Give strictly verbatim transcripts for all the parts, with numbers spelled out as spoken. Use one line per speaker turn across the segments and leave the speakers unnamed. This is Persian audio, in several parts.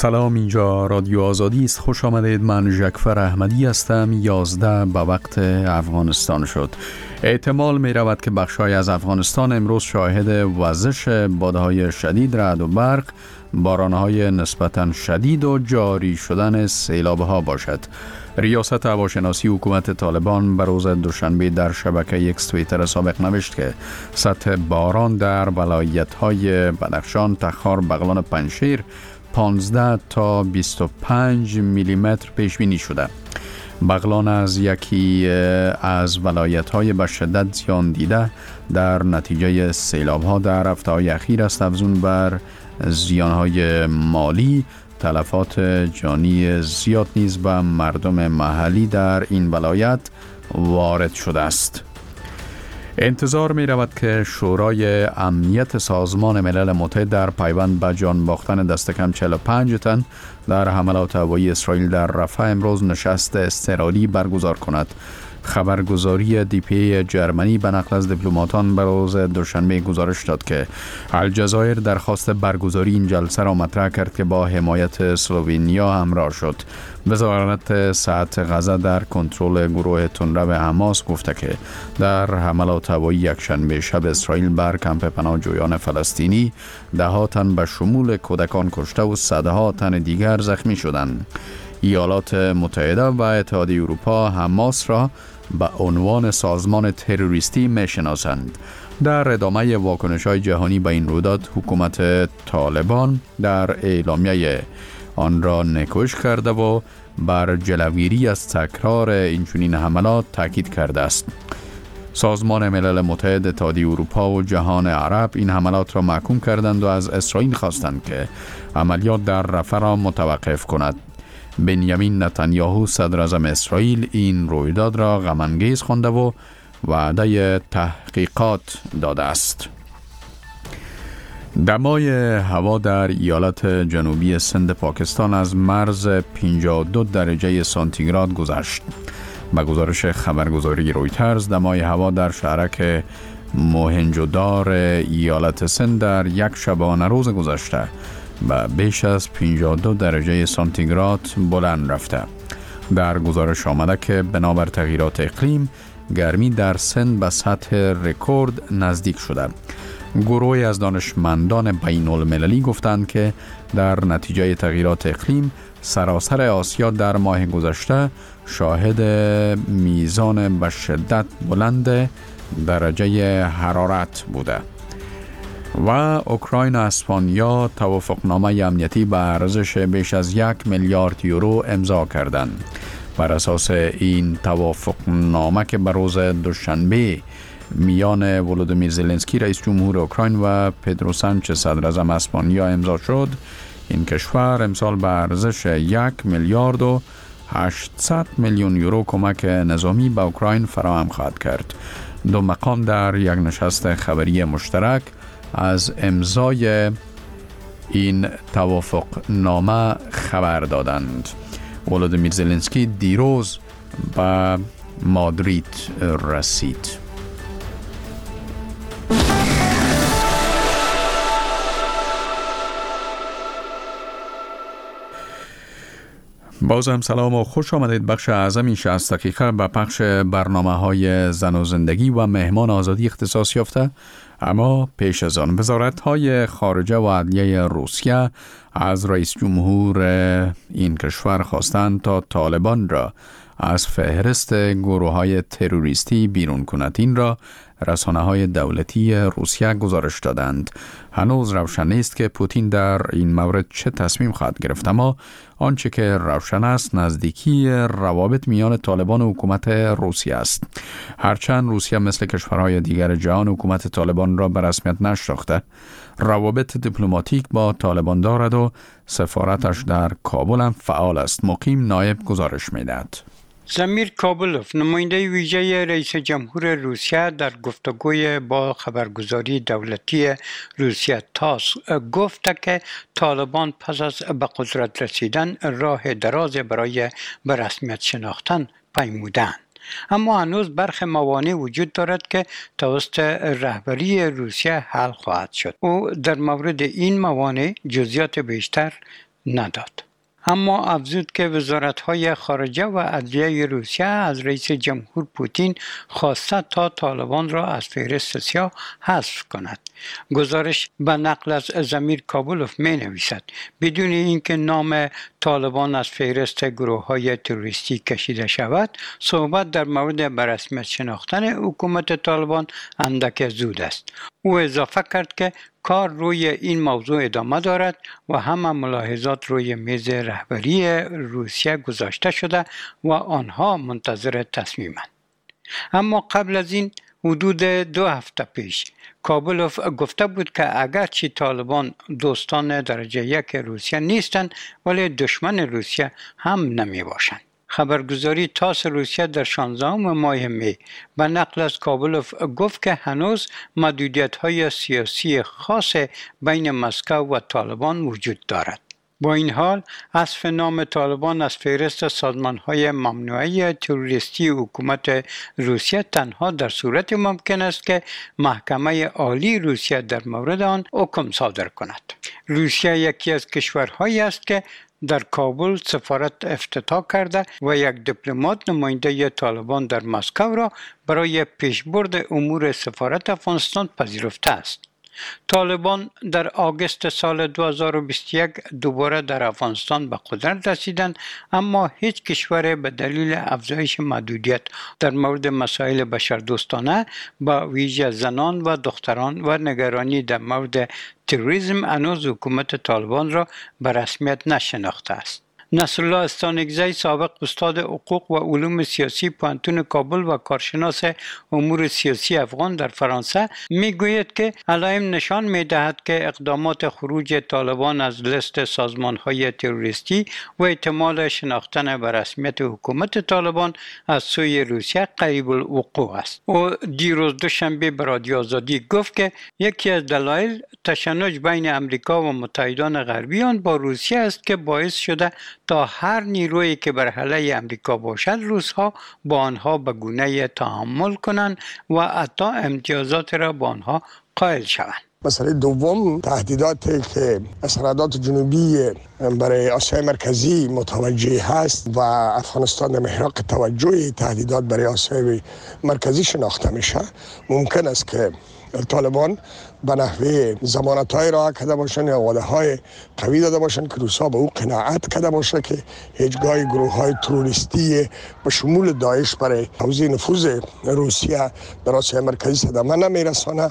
سلام، اینجا رادیو آزادی است. خوش آمدید. من ژکفر احمدی هستم. یازده به وقت افغانستان شد. احتمال می رود که بخشای از افغانستان امروز شاهد وزش بادهای شدید، رعد و برق، بارانهای نسبتاً شدید و جاری شدن سیلابها باشد. ریاست هواشناسی حکومت طالبان به روز دوشنبه در شبکه اکس توییتر سابق نوشت که سطح باران در ولایت‌های بدخشان، تخار، بغلان و پنجشیر پانزده تا بیست و پنج میلیمتر پیش بینی شده. بغلان از یکی از ولایت‌های به شدت زیان دیده در نتیجه سیلاب‌ها در هفته‌های اخیر است. افزون بر زیان‌های مالی، تلفات جانی زیاد نیز به مردم محلی در این ولایت وارد شده است. انتظار می رود که شورای امنیت سازمان ملل متحد در پیوند به جان باختن دست کم چهل و پنج تن در حملات هوایی اسرائیل در رفح امروز نشست اضطراری برگزار کند. خبرگزاری دی پی ای جرمنی به نقل از دیپلماتان به روز دوشنبه گزارش داد که الجزایر درخواست برگزاری این جلسه را مطرح کرد که با حمایت اسلوونیا همراه شد. وزارت صحت غزه در کنترل گروه تندرو حماس گفته که در حملات هوایی یکشنبه شب اسرائیل بر کمپ پناهجویان فلسطینی ده ها تن به شمول کودکان کشته و صدها تن دیگر زخمی شدند. ایالات متحده و اتحادیه اروپا حماس را به عنوان سازمان تروریستی میشناسند. در ادامه واکنش‌های جهانی به این رویداد، حکومت طالبان در اعلامیه آن را نکوش کرده و بر جلوگیری از تکرار اینچنین حملات تاکید کرده است. سازمان ملل متحد، اتحادیه اروپا و جهان عرب این حملات را محکوم کردند و از اسرائیل خواستند که عملیات در رفح را متوقف کند. بنیامین نتانیاهو صدر اعظم اسرائیل این رویداد را غم‌انگیز خوانده و وعده تحقیقات داده است. دمای هوا در ایالت جنوبی سند پاکستان از مرز پنجاه و دو درجه سانتیگراد گذشت. به گزارش خبرگزاری رویترز، دمای هوا در شهرک موهنجودار ایالت سند در یک شبانه روز گذشته و بیش از پنجاه و دو درجه سانتیگراد بلند رفته. در گزارش آمده که بنابر تغییرات اقلیم، گرمی در سند به سطح رکورد نزدیک شده. گروهی از دانشمندان بین المللی گفتند که در نتیجه تغییرات اقلیم، سراسر آسیا در ماه گذشته شاهد میزان به شدت بلند درجه حرارت بوده. و اوکراین و اسپانیا توافقنامه امنیتی به ارزش بیش از یک میلیارد یورو امضا کردند. بر اساس این توافقنامه که به روز دوشنبه میان ولودیمیر زلنسکی رئیس جمهور اوکراین و پدرو سانچز صدر اعظم اسپانیا امضا شد، این کشور امسال به ارزش یک میلیارد و هشتصد میلیون یورو کمک نظامی به اوکراین فراهم خواهد کرد. دو مقام در یک نشست خبری مشترک از امضای این توافقنامه خبر دادند. ولودیمیر زلنسکی دیروز به مادرید رسید. بازم سلام و خوش آمدید. بخش اعظمی شصت دقیقه به پخش برنامه های زن و زندگی و مهمان آزادی اختصاص یافته. اما پیش از آن، وزارت های خارجه و عدلیه روسیه از رئیس جمهور این کشور خواستند تا طالبان را از فهرست گروه های تروریستی بیرون کند. این را رسانه های دولتی روسیه گزارش دادند. هنوز روشن نیست که پوتین در این مورد چه تصمیم خواهد گرفت، اما آنچه که روشن است نزدیکی روابط میان طالبان و حکومت روسیه است. هرچند روسیه مثل کشورهای دیگر جهان حکومت طالبان را به رسمیت نشناخته، روابط دیپلماتیک با طالبان دارد و سفارتش در کابل هم فعال است. مقیم نایب گزارش می‌دهد.
زمیر کابلوف، نماینده ویژه رئیس جمهور روسیه، در گفتگوی با خبرگزاری دولتی روسیه تاس گفت که طالبان پس از به قدرت رسیدن راه دراز برای به رسمیت شناختن پیمودند. اما هنوز برخی موانع وجود دارد که توسط رهبری روسیه حل خواهد شد. او در مورد این موانع جزئیات بیشتر نداد. اما افزود که وزارت‌های خارجه و عدلیه روسیه از رئیس جمهور پوتین خواسته تا طالبان را از فهرست سیاه حذف کند. گزارش به نقل از ضمیر کابولوف می نویسد بدون اینکه نام طالبان از فهرست گروه‌های تروریستی کشیده شود، صحبت در مورد به رسمیت شناختن حکومت طالبان اندک زود است. او اضافه کرد که کار روی این موضوع ادامه دارد و همه ملاحظات روی میز رهبری روسیه گذاشته شده و آنها منتظر تصمیمند. اما قبل از این حدود دو هفته پیش کابولوف گفته بود که اگرچه طالبان دوستان درجه یک روسیه نیستند ولی دشمن روسیه هم نمی باشند. خبرگزاری تاس روسیه در شانزدهم ماه می به نقل از کابولوف گفت که هنوز محدودیت‌های سیاسی خاص بین مسکو و طالبان وجود دارد. با این حال حذف نام طالبان از فهرست سازمان‌های ممنوعه تروریستی حکومت روسیه تنها در صورت ممکن است که محکمه عالی روسیه در مورد آن حکم صادر کند. روسیه یکی از کشورهایی است که در کابل سفارت افتتاح کرده و یک دیپلمات نماینده طالبان در مسکو را برای پیشبرد امور سفارت افغانستان پذیرفته است. طالبان در آگوست سال دو هزار و بیست و یک دوباره در افغانستان به قدرت رسیدند، اما هیچ کشور به دلیل افزایش محدودیت در مورد مسائل بشردوستانه با ویژه زنان و دختران و نگرانی در مورد تروریسم هنوز حکومت طالبان را به رسمیت نشناخته است. نصرالله استانکزی، سابق استاد حقوق و علوم سیاسی پوهنتون کابل و کارشناس امور سیاسی افغان در فرانسه، میگوید که علائم نشان میدهد که اقدامات خروج طالبان از لیست سازمان‌های تروریستی و احتمال شناختن به رسمیت حکومت طالبان از سوی روسیه قریب الوقوع است. او دیروز دوشنبه به رادیو آزادی گفت که یکی از دلایل تشنج بین امریکا و متحدان غربی آن با روسیه است که باعث شده تا هر نیرویی که بر علیه امریکا باشد روس‌ها با آنها به گونه تعامل کنند و حتی امتیازات را با آنها قائل شوند.
مسئله دوم تهدیداتی که اسرائیلات جنوبی برای آسیای مرکزی متوجه هست و افغانستان در محراق توجه تهدیدات برای آسیای مرکزی شناخته میشه. ممکن است که طالبان به نحوه ضمانت‌های را کرده باشند یا وعده‌های قوی داده باشند که روس‌ها به او قناعت کرده باشه که هیچگاه گروه‌های تروریستی به شمول داعش برای توزیع نفوذ روسیه در آسیای مرکزی صدمه نمیرسانه.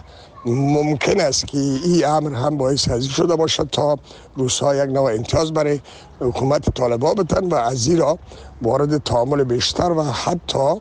ممکن است که این امر هم باعث از شده باشد تا روس‌ها یک نوع امتیاز برای حکومت طالبان بدن و از زیرا وارد تعامل بیشتر و حتی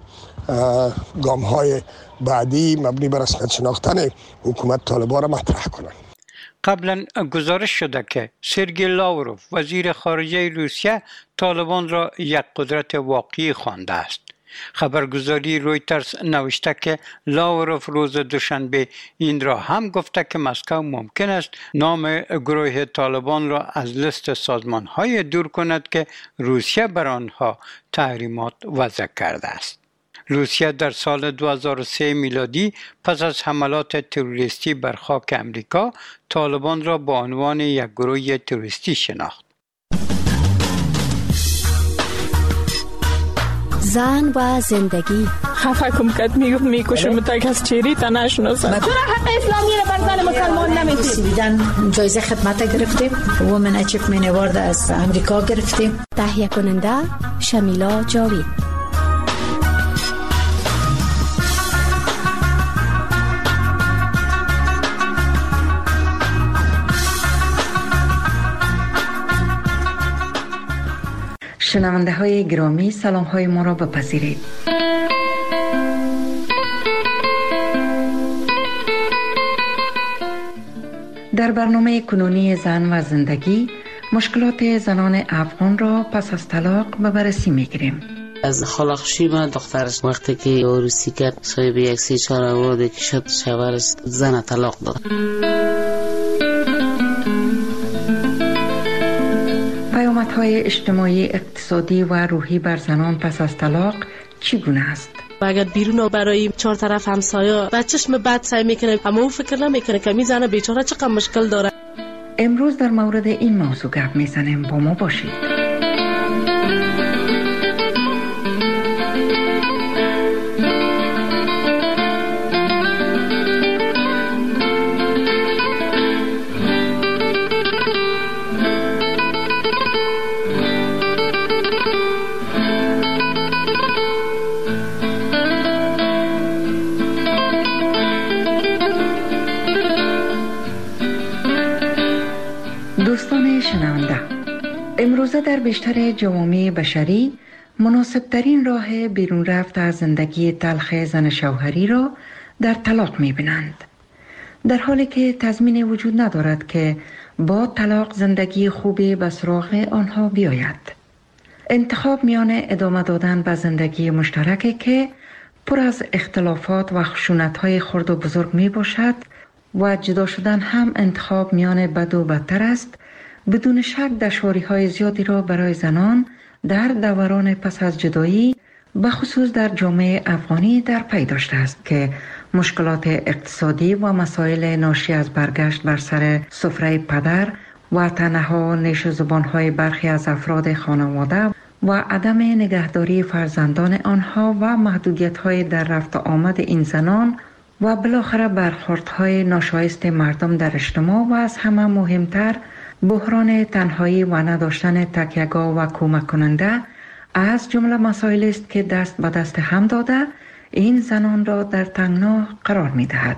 گام‌های بعدی مبنی بر رسمیت شناختن حکومت طالبان را مطرح کنند.
قبلا گزارش شده که سرگئی لاوروف وزیر خارجه روسیه طالبان را یک قدرت واقعی خوانده است. خبرگزاری رویترز نوشته که لاوروف روز دوشنبه این را هم گفته که مسکو ممکن است نام گروه طالبان را از لیست سازمان‌های دور کند که روسیه بر آنها تحریمات وضع کرده است. روسیه در سال دو هزار و سه میلادی پس از حملات تروریستی بر خاک امریکا طالبان را به عنوان یک گروه تروریستی شناخت.
زن و زندگی
خفه کم کد میگفت میکشم تا کس چیری تا نشناسد.
چرا حق اسلامی را بر زن مسلمان نمیدید؟
سویدن جایزه خدمت گرفتیم، وومن اچیومنت اوارد از امریکا گرفتیم.
تهیه کننده شمیلا جاوید.
شنونده های گرامی، سلام های ما را بپذیرید. در برنامه کنونی زن و زندگی مشکلات زنان افغان را پس از طلاق به بررسی میگیریم.
از خلاقشی من دخترش وقتی که عروسی کرد صاحب یک سی چهار آورده که شد شوهرش زن طلاق داد.
پیامدهای اجتماعی، اقتصادی و روحی بر زنان پس از طلاق چگونه است؟
و اگر بیرون برای چهار طرف همسایه و چشم بد سعی میکنه، اما او فکر نمیکنه که می زنه بیچاره چقدر مشکل داره.
امروز در مورد این موضوع گپ میزنیم. با ما باشید. دوستان شنونده، امروزه در بیشتر جوامع بشری مناسبترین راه بیرون رفت از زندگی تلخ زن شوهری را در طلاق می بینند، در حالی که تضمین وجود ندارد که با طلاق زندگی خوبی به سراغ آنها بیاید. انتخاب میان ادامه دادن به زندگی مشترک که پر از اختلافات و خشونت‌های خرد و بزرگ می باشد و جدا شدن هم انتخاب میان بد و بدتر است، بدون شک دشواری‌های زیادی را برای زنان در دوران پس از جدایی به خصوص در جامعه افغانی در پی داشته است که مشکلات اقتصادی و مسائل ناشی از برگشت بر سر سفره پدر و تنها نیش و زبان‌های برخی از افراد خانواده و عدم نگهداری فرزندان آنها و محدودیت‌های در رفت آمد این زنان و بالاخره برخوردهای ناشایست مردم در اجتماع و از همه مهمتر بحران تنهایی و نداشتن تکیه‌گاه و کمک کننده از جمله مسائلی است که دست به دست هم داده این زنان را در تنگنا قرار می دهد.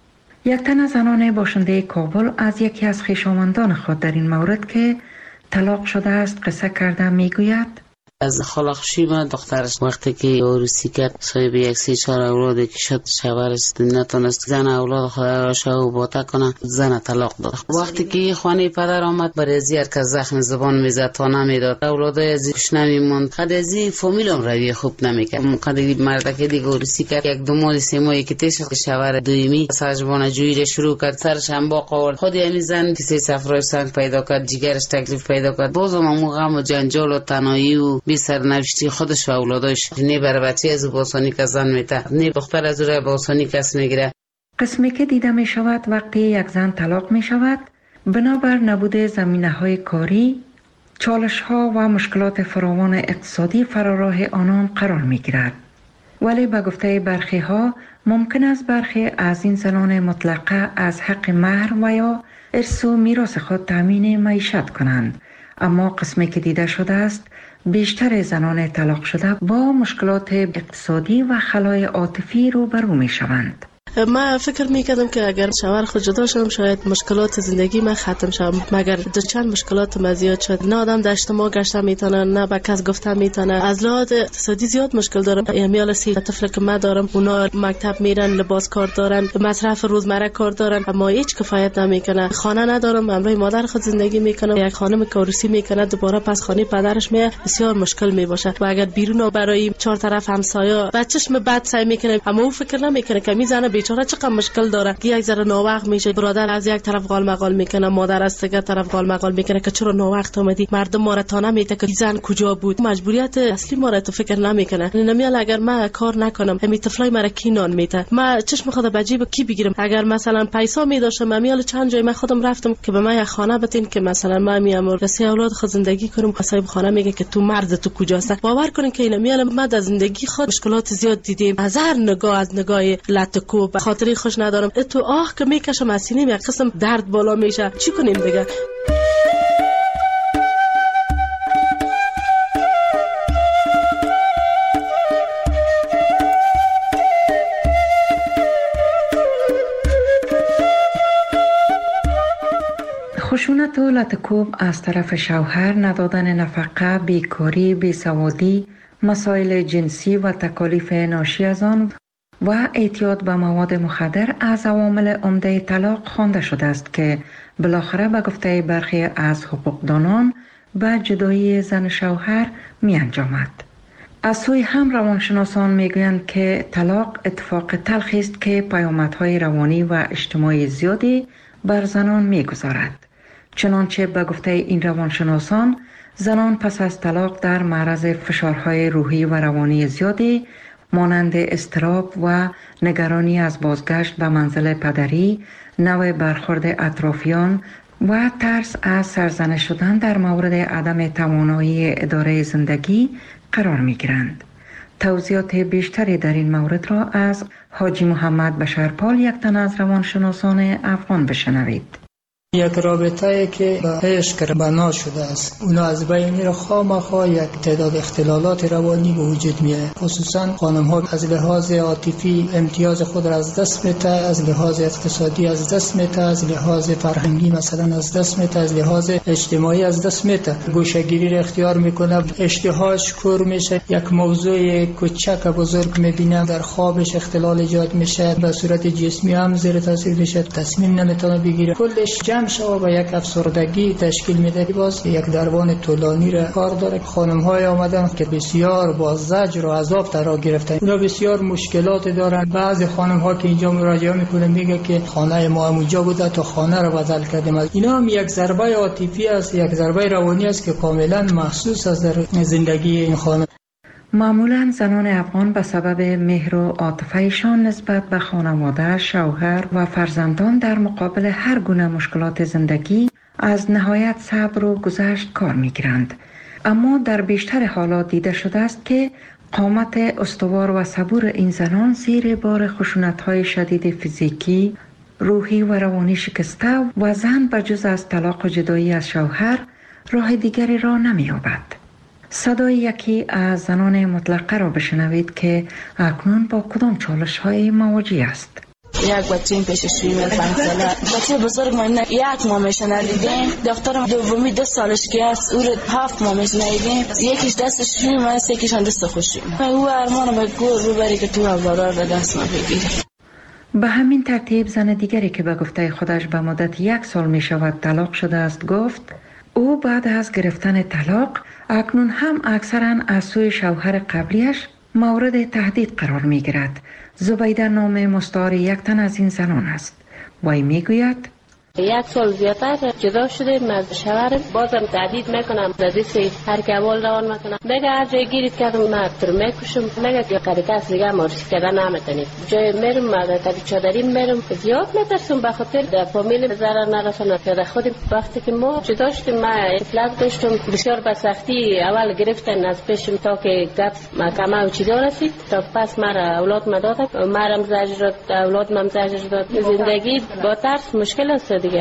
یک تن از زنان باشنده کابل از یکی از خویشاوندان خود در این مورد که طلاق شده است قصه کرده می گوید:
از خالخوشی من دخترش وقتی که عروسی کرد صاحب یک سه چهار اولادی که شد شوهرش نتونست زن اولاد خود را شو باتا کنه، زن طلاق داد. وقتی که خانه پدر آمد برای زیاد که زخم زبان میزد تا نمیداد، اولادای از کش نمیموند، قد از فامیلم روی خوب نمیکرد. قد مرد که دیگه عروسی کرد یک دو ماه سه ماهی که تیش شوهر دویمی سرجبان جویی شروع کرد، سرش هم با قول خود یعنی زن کسی سفرای سنگ پیدا کرد، جگرش تکلیف پیدا کرد، بازم همون غم و جنجال و تنهایی و بی سرنوشتی خودش و اولادش نه بر بچه از باسانی که زن میته، نه دختر از روی باسانی کس میگیره.
قسمی که دیده می شود وقتی یک زن طلاق می شود بنابر نبود زمینه های کاری، چالش ها و مشکلات فراوان اقتصادی فراراه آنان قرار می گیرد. ولی به گفته برخی ها ممکن است برخی از این زنان مطلقه از حق مهر و یا ارث و میراث خود تامین معیشت کنند، اما قسمی که دیده شده است بیشتر زنان طلاق شده با مشکلات اقتصادی و خلای عاطفی روبرو می شوند.
من فکر میکردم که اگر شوهر خود جدا شدم شاید مشکلات زندگی من ختم شد، مگر در چند مشکلات من زیاد شد. نه آدم در اجتماع گشته میتونه، نه به کس گفته میتونه. از لحاظ اقتصادی زیاد مشکل دارم. امیال سی طفل که من دارم اونا مکتب میرن، لباس کار دارن، مصرف روزمره کار دارن، اما هیچ کفایت نمیکنه. خانه ندارم، همراه مادر خود زندگی میکنم. یک خانم که عروسی میکنه دوباره پس خانه پدرش میاد، بسیار مشکل میباشه. و اگر بیرون برای چهار طرف همسایه بچه‌ش بد سعی میکنه، اما او فکر نمیکنه که میزنه بیچاره چقدر مشکل داره. یک ذره ناوقت میشه، برادر از یک طرف قال مقال میکنه، مادر از دیگه طرف قال مقال میکنه که چرا ناوقت اومدی، مردم ما را تا نمیته که زن کجا بود. مجبوریت اصلی ما را تو فکر نمیکنه. نمیال اگر من کار نکنم همین طفلای مرا کی نان میته، من چشم خود به جیب کی بگیرم. اگر مثلا پیسا میداشم میال چند جای من خودم رفتم که به من یک خانه بتین که مثلا من میام رسی اولاد خود زندگی کنم، صاحب خانه میگه که تو مرد تو کجاست. باور کنین که این میال ما در زندگی خود مشکلات زیاد دیدیم، از هر نگاه، از نگاه لطکو به خاطری خوش ندارم. تو آه که میکشم از سینه یک قسم درد بالا میشه، چی کنیم دیگه؟
خشونت و لطکوب از طرف شوهر، ندادن نفقه، بیکاری، بیسوادی، مسائل جنسی و تکالیف ناشی از آن و اعتیاد به مواد مخدر از عوامل عمده طلاق خوانده شده است که بالاخره به گفته برخی از حقوقدانان به جدایی زن شوهر می انجامد. از سوی هم روانشناسان می گویند که طلاق اتفاق تلخی است که پیامدهای روانی و اجتماعی زیادی بر زنان می گذارد. چنانچه به گفته این روانشناسان زنان پس از طلاق در معرض فشارهای روحی و روانی زیادی مانند اضطراب و نگرانی از بازگشت به منزل پدری، نوع برخورد اطرافیان، و ترس از سرزنش شدن در مورد عدم توانایی اداره زندگی قرار می گیرند. توضیحات بیشتری در این مورد را از حاجی محمد بشرپال، یک تن از روانشناسان افغان، بشنوید.
یک رابطه که به عشق بنا شده است، اونا از بین میره خامخا یک تعداد اختلالات روانی به وجود میاد. خصوصا خانم ها از لحاظ عاطفی امتیاز خود را از دست میده، از لحاظ اقتصادی از دست میده، از لحاظ فرهنگی مثلا از دست میده، از لحاظ اجتماعی از دست میده. گوشه‌گیری را اختیار میکنه، اشتهاش کور میشه، یک موضوع کوچک بزرگ میبینه، در خوابش اختلال ایجاد میشه، به صورت جسمی هم زیر تاثیر میشه، تصمیم نمیتونه بگیره، کلش شما با یک افسردگی تشکیل میده. باز یک درمان طولانی را کار داره. خانم های آمدن که بسیار با زجر و عذاب ترا گرفتن، اونا بسیار مشکلات دارن. بعضی خانم ها که اینجا مراجعه میکنه میگه که خانه ما اونجا بوده تا خانه رو بدل کردیم. اینا هم یک ضربه عاطفی است، یک ضربه روانی است که کاملا محسوس است در زندگی این خانم.
معمولا زنان افغان به سبب مهر و عاطفه‌شان نسبت به خانواده، شوهر و فرزندان در مقابل هر گونه مشکلات زندگی از نهایت صبر و گذشت کار می‌گیرند. اما در بیشتر حالات دیده شده است که قامت استوار و صبور این زنان زیر بار خشونت‌های شدید فیزیکی، روحی و روانی شکسته و زن به جز از طلاق و جدایی از شوهر راه دیگری را نمی‌یابد. صدای یکی از زنان مطلقه را بشنوید که اکنون با کدام چالش های مواجه است.
یک بچه این پیشش روی پنج ساله، بچه بزرگ ما یک مامش ندیدیم، دخترم دومی دو سالش که است، او رو هفت مامش ندیدیم، یکیش دستش روی ما است، یکیش هم دست خوشی ما. او ارمان به گور ببری که تو اولاد به دست ما بگیری.
به همین ترتیب زن دیگری که به گفته خودش به مدت یک سال می شود طلاق شده است گفت او بعد از گرفتن طلاق اکنون هم اکثرا از سوی شوهر قبلیش مورد تهدید قرار می گیرد. زبیده نام مستعار یک تن از این زنان است. وی می گوید
یک سال زیادتر جدا شده، از شوهرم بازم تهدید میکنم، دادیسی هر که اول روان میکنم، میگه هر جای گیرید کردم من تر میکشم، میگه که قریکاس دیگه مارسی کردن نمیتونید. جای میرم مادر کدی چادری میرم، زیاد میترسم به خاطر در فامیل ضرر نرسونه. در خودم وقتی که ما جدا شدیم ما اطلاق داشتم، بسیار به سختی اول گرفتن از پیشم تا که گپ محکمه و چیزا رسید، تا پس مرا اولاد ما دادن، مرا زجر داد، اولاد من زجر داد. زندگی با ترس مشکل است دیگه.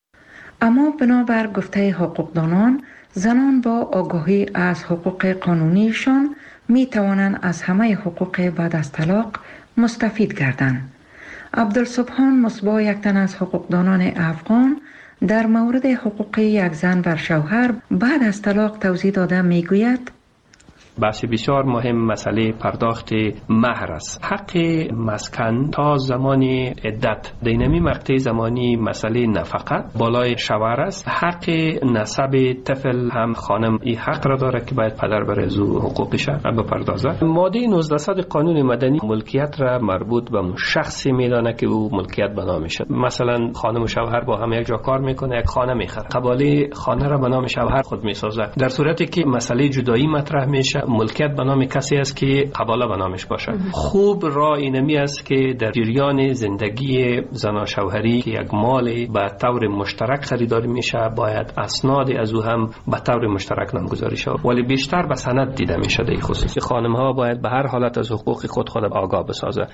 اما بنابر گفته حقوقدانان، زنان با آگاهی از حقوق قانونیشان می توانند از همه حقوق بعد از طلاق مستفید گردند. عبدالسبحان مصباح، یک تن از حقوقدانان افغان، در مورد حقوق یک زن بر شوهر بعد از طلاق توضیح داده می گوید
بحث بسیار مهم مسئله پرداخت مهر است. حق مسکن تا زمان عدت دینمی مقطع زمانی مسئله نفقه بالای شوهر است. حق نسب طفل هم خانم این حق را داره که باید پدر بر از او حقوقش بپردازه. ماده نوزده قانون مدنی ملکیت را مربوط به شخصی میدانه که او ملکیت به نامشه. مثلا خانم و شوهر با هم یک جا کار میکنه، یک خانه میخره، قباله خانه را به نام شوهر خود میسازه. در صورتی که مسئله جدایی مطرح میشه، ملکیت به نام کسی است که قباله به نامش باشه. خوب راه اینمی است که در جریان زندگی زن شوهری که یک مال به طور مشترک خریداری میشه، باید اسناد از او هم به طور مشترک نامگذاری شود، ولی بیشتر به سند دیده میشه. در خصوص خانم ها باید به هر حالت از حقوق خود خود آگاه بسازه.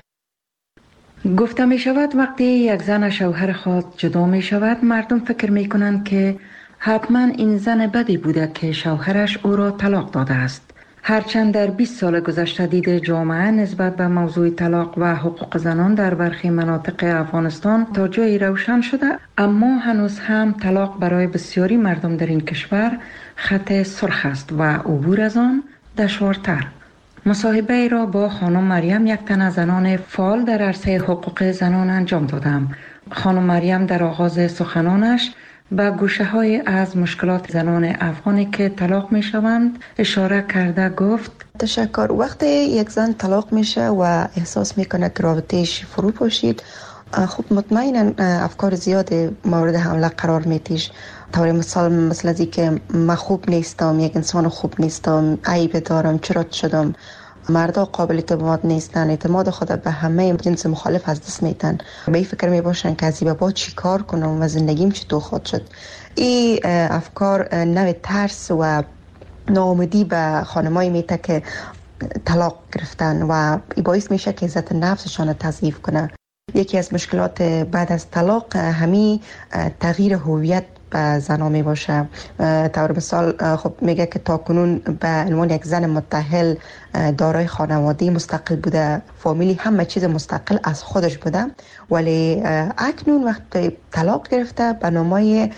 گفته می شود وقتی یک زن شوهر خود جدا می شود، مردم فکر می کنند که حتما این زن بدی بوده که شوهرش او را طلاق داده است. هرچند در بیست سال گذشته دید جامعه نسبت به موضوع طلاق و حقوق زنان در برخی مناطق افغانستان تا جایی روشن شده، اما هنوز هم طلاق برای بسیاری مردم در این کشور خط سرخ است و عبور از آن دشوارتر. مصاحبه ای را با خانم مریم، یک تن از زنان فعال در عرصه حقوق زنان انجام دادم. خانم مریم در آغاز سخنانش به گوشه های از مشکلات زنان افغانی که طلاق می شوند اشاره کرده گفت
تشکر. وقتی یک زن طلاق میشه و احساس میکنه که رابطهش فرو پاشید، خب مطمئنا افکار زیاد مورد حمله قرار میتیش. طور مثال مثل از که من خوب نیستم، یک انسان خوب نیستم، عیب دارم، چرا شدم، مردا قابل اعتماد نیستن، اعتماد خود به همه جنس مخالف از دست میتن. به این فکر می باشن که از این با چی کار کنم و زندگیم چطور خود شد. این افکار نوع ترس و ناامیدی به خانمایی میته که طلاق گرفتن و این باعث میشه که عزت نفسشان تضعیف کنه. یکی از مشکلات بعد از طلاق همین تغییر هویت به زنا می باشه. طور مثال خب میگه که تاکنون به عنوان یک زن متأهل دارای خانواده مستقل بوده، فامیلی همه چیز مستقل از خودش بوده، ولی اکنون وقتی طلاق گرفته به نامای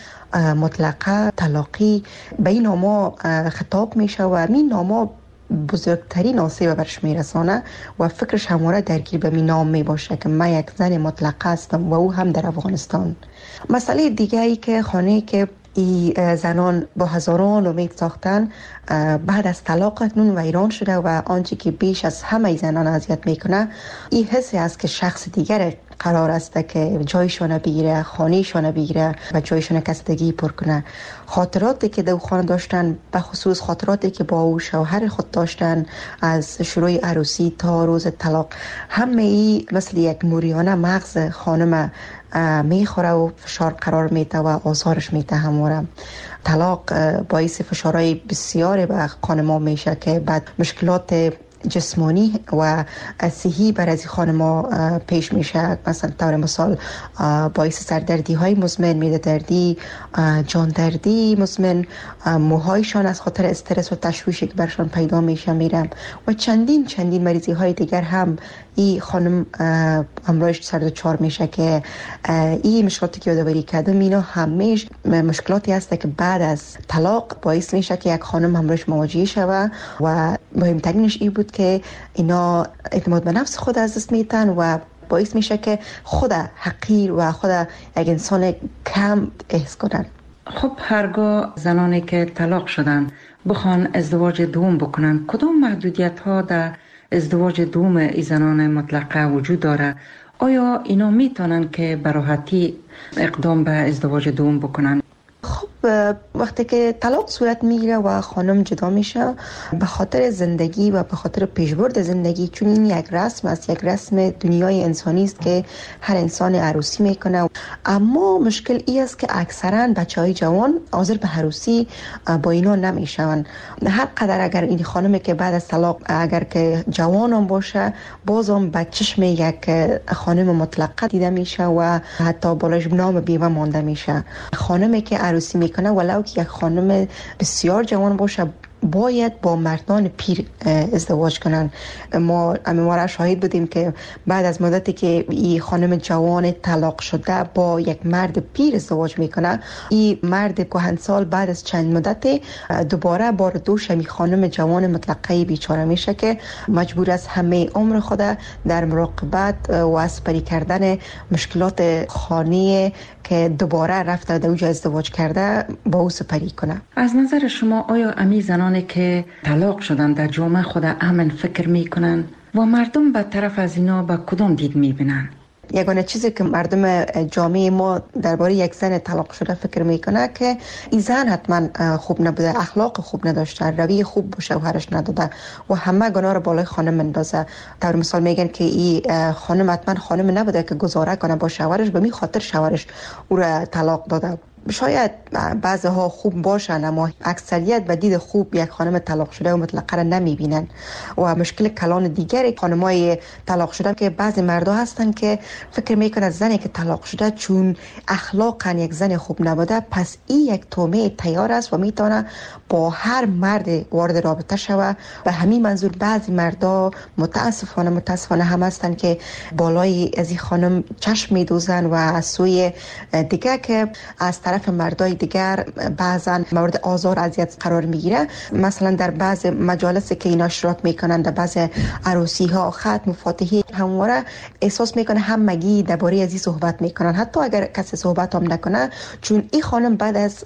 مطلقه طلاقی به این ناما خطاب میشه و این ناما بزرگترین آسیب برش میرسانه و فکرش همواره درگیر به می نام می باشه که من یک زن مطلقه هستم و او هم در افغانستان. مسئله دیگه ای که خانه که ای زنان با هزاران امید ساختن بعد از طلاق اکنون ویران شده و آنچه که بیش از همه زنان اذیت میکنه این حسی است که شخص دیگر قرار است که جایشان بگیره، خانهشان بگیره و جایشان کسدگی پر کنه. خاطراتی که دو خانه داشتن، به خصوص خاطراتی که با او شوهر خود داشتن از شروع عروسی تا روز طلاق، همه ای مثل یک موریانه مغز خانم میخوره و فشار قرار میده و آزارش میده. همواره طلاق باعث فشارهای بسیاری به خانم‌ها میشه که بعد مشکلات جسمانی و صحی بر از خانم‌ها پیش میشه. مثلا طور مثال باعث سردردی های مزمن، معده دردی، جان دردی مزمن، موهایشان از خاطر استرس و تشویشی که برشان پیدا میشه میره و چندین چندین مریضی های دیگر هم این خانم همراهش سر دچار میشه که این مشکلاتی که یادآوری کردم اینا همیشه مشکلاتی هست که بعد از طلاق باعث میشه که یک خانم همراهش مواجه شود و مهمترینش این بود که اینا اعتماد به نفس خود از دست میتن و باعث میشه که خود حقیر و خود یک انسان کم احس کنن.
خب هرگاه زنانی که طلاق شدن بخوان ازدواج دوم بکنن، کدام محدودیت ها در ازدواج دوم ای زنان مطلقه وجود داره؟ آیا اینا میتونن که به راحتی اقدام به ازدواج دوم بکنن؟
خب وقتی که طلاق صورت میگیره و خانم جدا میشه به خاطر زندگی و به خاطر پیشبرد زندگی، چون این یک رسم است، یک رسم دنیای انسانی است که هر انسان عروسی میکنه، اما مشکل ای است که اکثرا بچهای جوان حاضر به عروسی با اینا نمیشون. هر قدر اگر این خانمی که بعد از طلاق اگر که جوانم باشه بازم به چشم یک خانم مطلقه دیده میشه و حتی بالاش نام بیوه مانده میشه. خانمی که عروسی میکنه ولو که یک خانم بسیار جوان باشه باید با مردان پیر ازدواج کنن. ما امیمواره شاهد بودیم که بعد از مدتی که این خانم جوان طلاق شده با یک مرد پیر ازدواج میکنه، این مرد کهنسال بعد از چند مدت دوباره بار دوش می خانم جوان مطلقه بیچاره میشه که مجبور است همه عمر خود در مراقبت و اسپری کردن مشکلات خانه که دوباره رفته در اوج ازدواج کرده با او سپری کنه.
از نظر شما آیا امی زنانی که طلاق شدن در جامعه خود امن فکر میکنن و مردم به طرف از اینا با کدام دید میبینن؟
یگانه چیزی که مردم جامعه ما درباره یک زن طلاق شده فکر میکنه که این زن حتما خوب نبوده، اخلاق خوب نداشته، روی خوب به شوهرش نداده و همه گناه رو بالای خانم اندازه. طور مثال میگن که این خانم حتما خانم نبوده که گزاره کنه با شوهرش، به می خاطر شوهرش او را طلاق داده. شاید بعضی ها خوب باشن اما اکثریت به دید خوب یک خانم طلاق شده و مطلقه را نمیبینن. و مشکل کلان دیگری خانمای طلاق شده که بعضی مردا هستن که فکر میکنن زنی که طلاق شده چون اخلاقا یک زن خوب نبوده پس این یک تومه تیار است و میتونه با هر مرد وارد رابطه شوه. به همین منظور بعضی مردا متاسفانه متاسفانه هم هستن که بالای از این خانم چشم میدوزن و از سوی دیگه که از طرف مردای دیگر بعضا مورد آزار اذیت قرار میگیره. مثلا در بعض مجالسی که اینا اشتراک میکنن، در بعض عروسی ها، ختم و فاتحه، همواره احساس میکنه همگی درباره از این صحبت میکنن، حتی اگر کسی صحبت هم نکنه، چون این خانم بعد از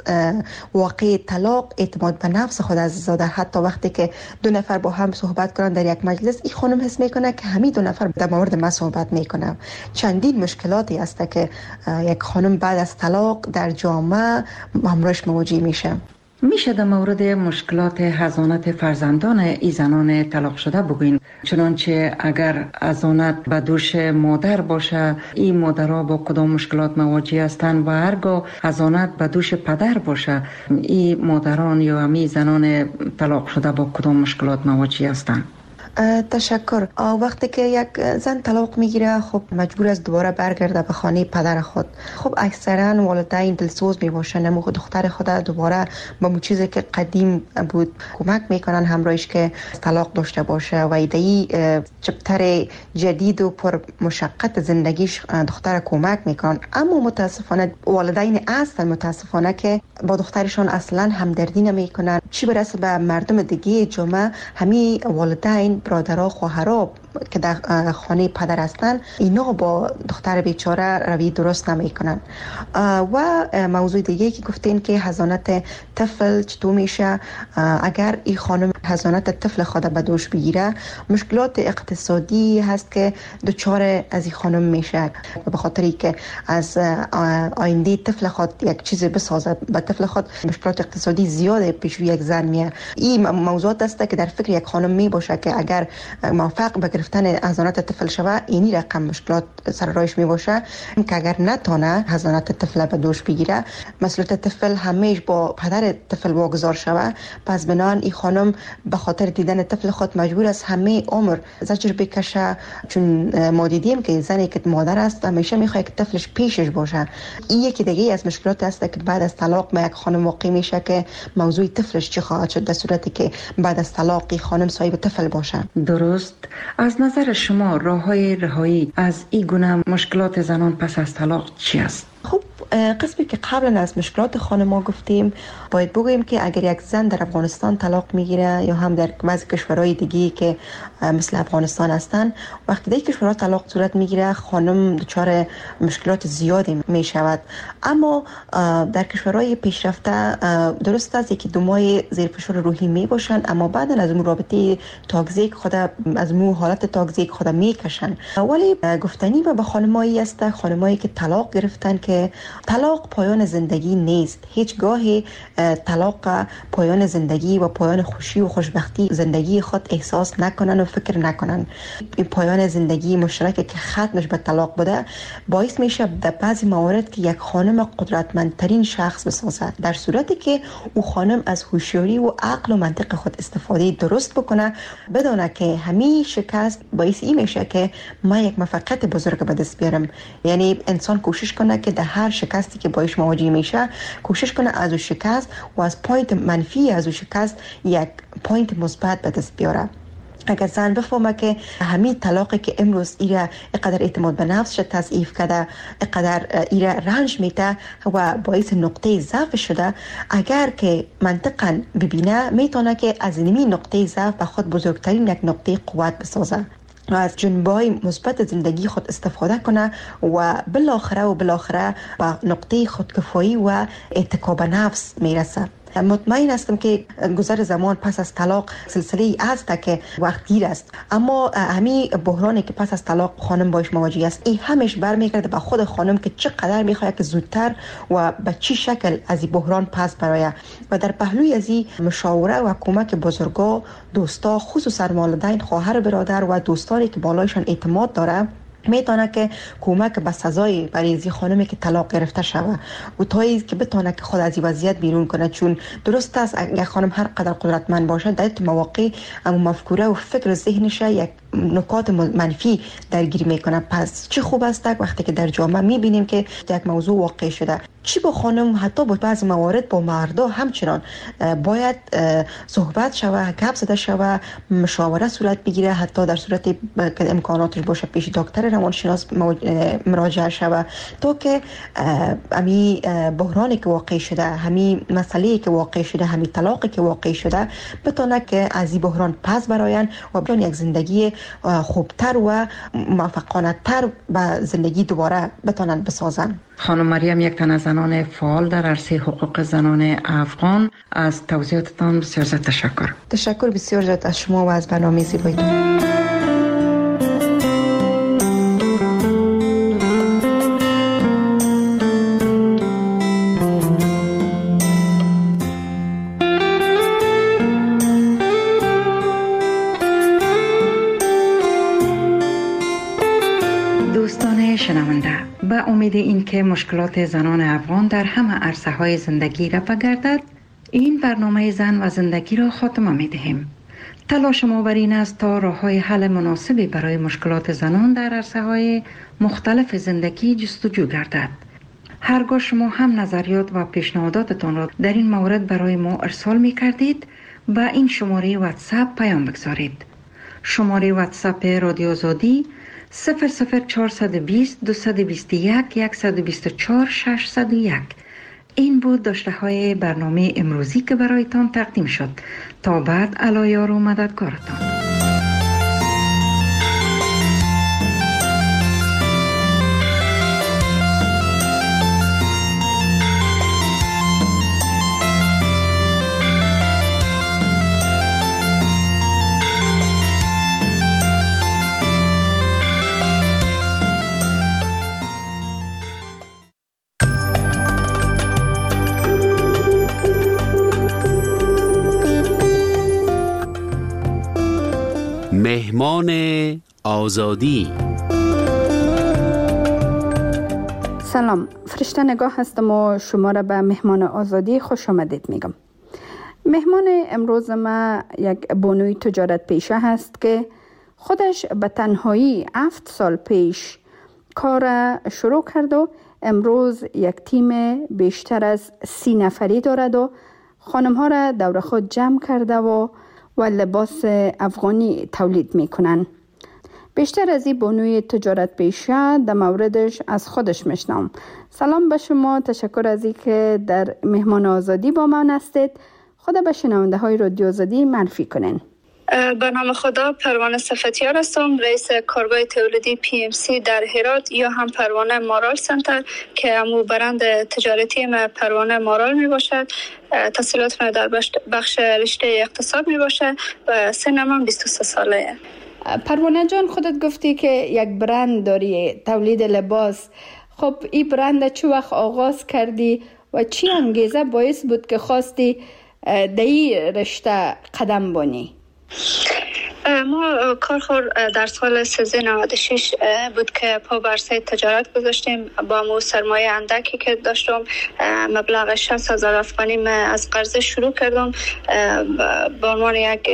واقع طلاق اعتماد به نفس خود از زاده. حتی وقتی که دو نفر با هم صحبت کنن در یک مجلس، این خانم حس میکنه که همین دو نفر در مورد من صحبت میکنه. چندین مشکلاتی هست که یک خانم بعد از طلاق در جامعه همراهش مواجه میشه.
میشه در مورد مشکلات حضانت فرزندان ای زنان طلاق شده بگوین؟ چنانچه اگر حضانت به دوش مادر باشه این مادرها با کدام مشکلات مواجه هستند و هرگاه حضانت به دوش پدر باشه این مادران یا همی زنان طلاق شده با کدام مشکلات مواجه هستند؟
تشکر. وقتی که یک زن طلاق میگیره خب مجبور است دوباره برگرده به خانه پدر خود. خب اکثرا والدین دلسوز میباشن اما دختر خود دوباره با مو چیزی که قدیم بود کمک میکنن همراهش که طلاق داشته باشه و ایدهی چپتر جدید و پر مشقت زندگیش دختر کمک میکنن. اما متاسفانه والدین اصلا متاسفانه که با دخترشان اصلا همدردی نمیکنن، چی برسه به مردم دیگه جامعه. همین والدین، برادرها، خواهرها که در خانه پدر هستن اینا با دختر بیچاره روی درست نمی کنن. و موضوع دیگه که گفتین که حضانت طفل چطور میشه، اگر این خانم حضانت طفل خود به دوش بگیره مشکلات اقتصادی هست که دچار از این خانم میشه، به خاطری که از آینده طفل خود یک چیز بسازه به طفل خود مشکلات اقتصادی زیاده پیش روی یک زن میه. این موضوعات است که در فکر یک خانم می باشه که اگر موفق به گرفتن حضانت طفل شوه اینی رقم مشکلات سر راهش می باشه که اگر نتونه حضانت طفل به دوش بگیره مسئولیت طفل همیشه با پدر طفل واگذار شوه. پس بنابراین این خانم به خاطر دیدن طفل خود مجبور است همه عمر زجر بکشه، چون ما دیدیم که زنی که مادر است همیشه میخواد که طفلش پیشش باشه. این یکی دیگه از مشکلات است که بعد از طلاق ما یک خانم واقع میشه که موضوع طفلش چی خواهد شد در صورتی که بعد از طلاق خانم صاحب طفل باشه.
درست. از نظر شما راههای رهایی از این گونه مشکلات زنان پس از طلاق چی است؟
خب قسمی که قبلا از مشکلات خانم‌ها گفتیم، باید بگوییم که اگر یک زن در افغانستان طلاق میگیره یا هم در بعضی کشورهای دیگه که مثل افغانستان هستن، وقتی در کشورها طلاق صورت میگیره خانم دچار مشکلات زیادی میشود. اما در کشورهای پیشرفته درست است یکی دو ماه زیر فشار روحی می باشن، اما بعد از اون رابطه تاکسیک خود از مو حالت تاکسیک خود میکشن. ولی گفتنی به خانمایی است، خانمایی که طلاق گرفتن، که طلاق پایان زندگی نیست. هیچگاه طلاق پایان زندگی و پایان خوشی و خوشبختی زندگی خود احساس نکنن و فکر نکنن. این پایان زندگی مشترک که ختمش به طلاق بوده باعث میشه در بعضی موارد که یک خانم قدرتمندترین شخص بسازه، در صورتی که او خانم از هوشیاری و عقل و منطق خود استفاده درست بکنه، بدونه که همین شکست باعث این میشه که ما یک موفقیت بزرگ به دست بیارم. یعنی انسان کوشش کنه که در هر شکستی که باش مواجه میشه کوشش کنه از اون شکست و از پوینت منفی از اون شکست یک پوینت مثبت به دست بیاره. اگر زن بفهمه که همین طلاقی که امروز ایره اینقدر اعتماد به نفسش تضعیف کرده، اینقدر ایره رنج میده و باعث نقطه ضعف شده، اگر که منطقاً ببینه میتونه که از این نقطه ضعف به خود بزرگترین یک نقطه قوت بسازه و از جنبه‌های مثبت زندگی خود استفاده کنه و بالاخره و بالاخره به نقطه خودکفایی و اتکا به نفس میرسه. مطمئن هستم که گذر زمان پس از طلاق سلسله ای است که وقت گیر است، اما همین بحرانی که پس از طلاق خانم باش مواجه است این همش برمیگرده به خود خانم که چقدر میخواد که زودتر و به چی شکل از این بحران پس برایه. و در پهلوی از این مشاوره و کمک بزرگا، دوستا، خصوصا والدین، خواهر، برادر و دوستانی که بالایشان اعتماد داره میتونه که کمک به سزای برای این خانمی که طلاق گرفته شوه و تایی که بتونه که خود از این وضعیت بیرون کنه. چون درست است اگر خانم هر قدر قدرتمند باشه در این مواقع اما مفکوره و فکر ذهنش یک نکات منفی درگیری میکنه. پس چه خوب است وقتی که در جامعه میبینیم که یک موضوع واقع شده، چی با خانم حتی با بعضی موارد با مردا همچنان باید صحبت شوه، گپ زده شوه، مشاوره صورت بگیره، حتی در صورت که امکاناتش باشه پیش دکتر روانشناس مراجعه شوه تا که همین بحرانی که واقع شده، همین مسئله که واقع شده، همین طلاقی که واقع شده بتونه که از این بحران پس براین و بیان یک زندگی خوبتر و موفقانه تر به زندگی دوباره بتونن بسازن.
خانم مریم یک تن از زنان فعال در عرصه حقوق زنان افغان، از توضیحاتتان بسیار زیاد تشکر.
تشکر بسیار زیاد از شما و از برنامه زیبایتون.
به امید اینکه مشکلات زنان افغان در همه عرصه‌های زندگی رفع گردد، این برنامه زن و زندگی را خاتمه می‌دهیم. تلاش ما بر این است تا راه‌های حل مناسبی برای مشکلات زنان در عرصه‌های مختلف زندگی جستجو گردد. هرگاه شما هم نظریات و پیشنهاداتتان را در این مورد برای ما ارسال می‌کردید، به این شماره واتساپ پیام بگذارید. شماره واتساپ رادیو آزادی صفر صفر چهارصد و بیست دویست و بیست و یک صد و بیست و چهار ششصد و یک. این بود داشته های برنامه امروزی که برایتان تقدیم شد. تا بعد علایار و مددکارتان.
مهمان آزادی.
سلام، فرشته نگاه هستم و شما را به مهمان آزادی خوش آمدید میگم. مهمان امروز ما یک بانوی تجارت پیشه هست که خودش به تنهایی هفت سال پیش کار شروع کرد و امروز یک تیم بیشتر از سی نفری دارد و خانم ها را دور خود جمع کرده و و لباس افغانی تولید میکنن. بیشتر از این بانوی تجارت پیشه در موردش از خودش میشنم. سلام به شما، تشکر از این که در مهمان آزادی با من هستید. خدا به شنونده های رادیو آزادی معرفی کنین.
به نام خدا، پروانه صفتیار هستم، رئیس کارگاه تولیدی پی ام سی در هرات یا هم پروانه مارال سنتر که همو برند تجارتی ما پروانه مارال می باشد. تحصیلات ما در بخش رشته اقتصاد می باشد و سنم هم بیست و سه ساله.
پروانه جان، خودت گفتی که یک برند داری، تولید لباس. خب این برند چه وقت آغاز کردی و چی انگیزه باعث بود که خواستی در این رشته قدم بانی؟
ما کارخور در سال سیزده نود و شش بود که پا بر عرصه تجارت گذاشتیم. با مو سرمایه اندکی که داشتم، مبلغ شصت هزار افغانی من از قرضه شروع کردم. به عنوان یک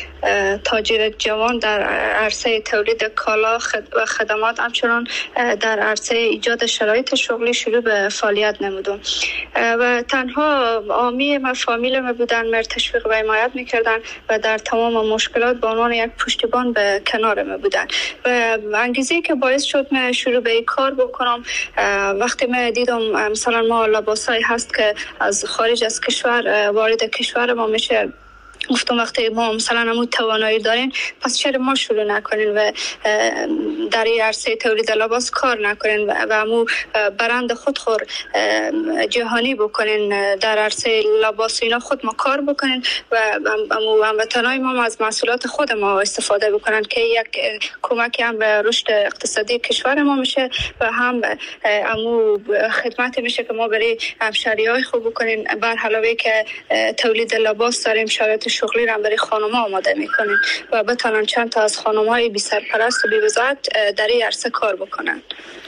تاجر جوان در عرصه تولید کالا و خدمات، همچنان در عرصه ایجاد شرایط شغلی شروع به فعالیت نمودم و تنها عامی ما فامیل ما بودن، مر تشویق و حمایت میکردن و در تمام مشکلات به عنوان یک پشتیبان به کنار ما بودن و انگیزه که باعث شد من شروع به این کار بکنم. وقتی من دیدم مثلا ما لباسایی هست که از خارج از کشور وارد کشور ما میشه، گفتم وقتی ما مثلا همون توانایی دارین، پس چرا ما شروع نکنین و در این عرصه تولید لباس کار نکنین و همون برند خود خور جهانی بکنین، در عرصه لباس اینا خود ما کار بکنین و همون هموطنای ما از محصولات خود ما استفاده بکنن که یک کمکی هم به رشد اقتصادی کشور ما میشه و هم همون خدمت میشه که ما برای همشهریای خوب بکنین. بر علاوه که تولید لباس داریم، شرایط شغلی را برای خانم‌ها آماده می‌کنیم و بتونن چند تا از خانم‌های بی سرپرست و بی وزارت در این عرصه کار بکنن.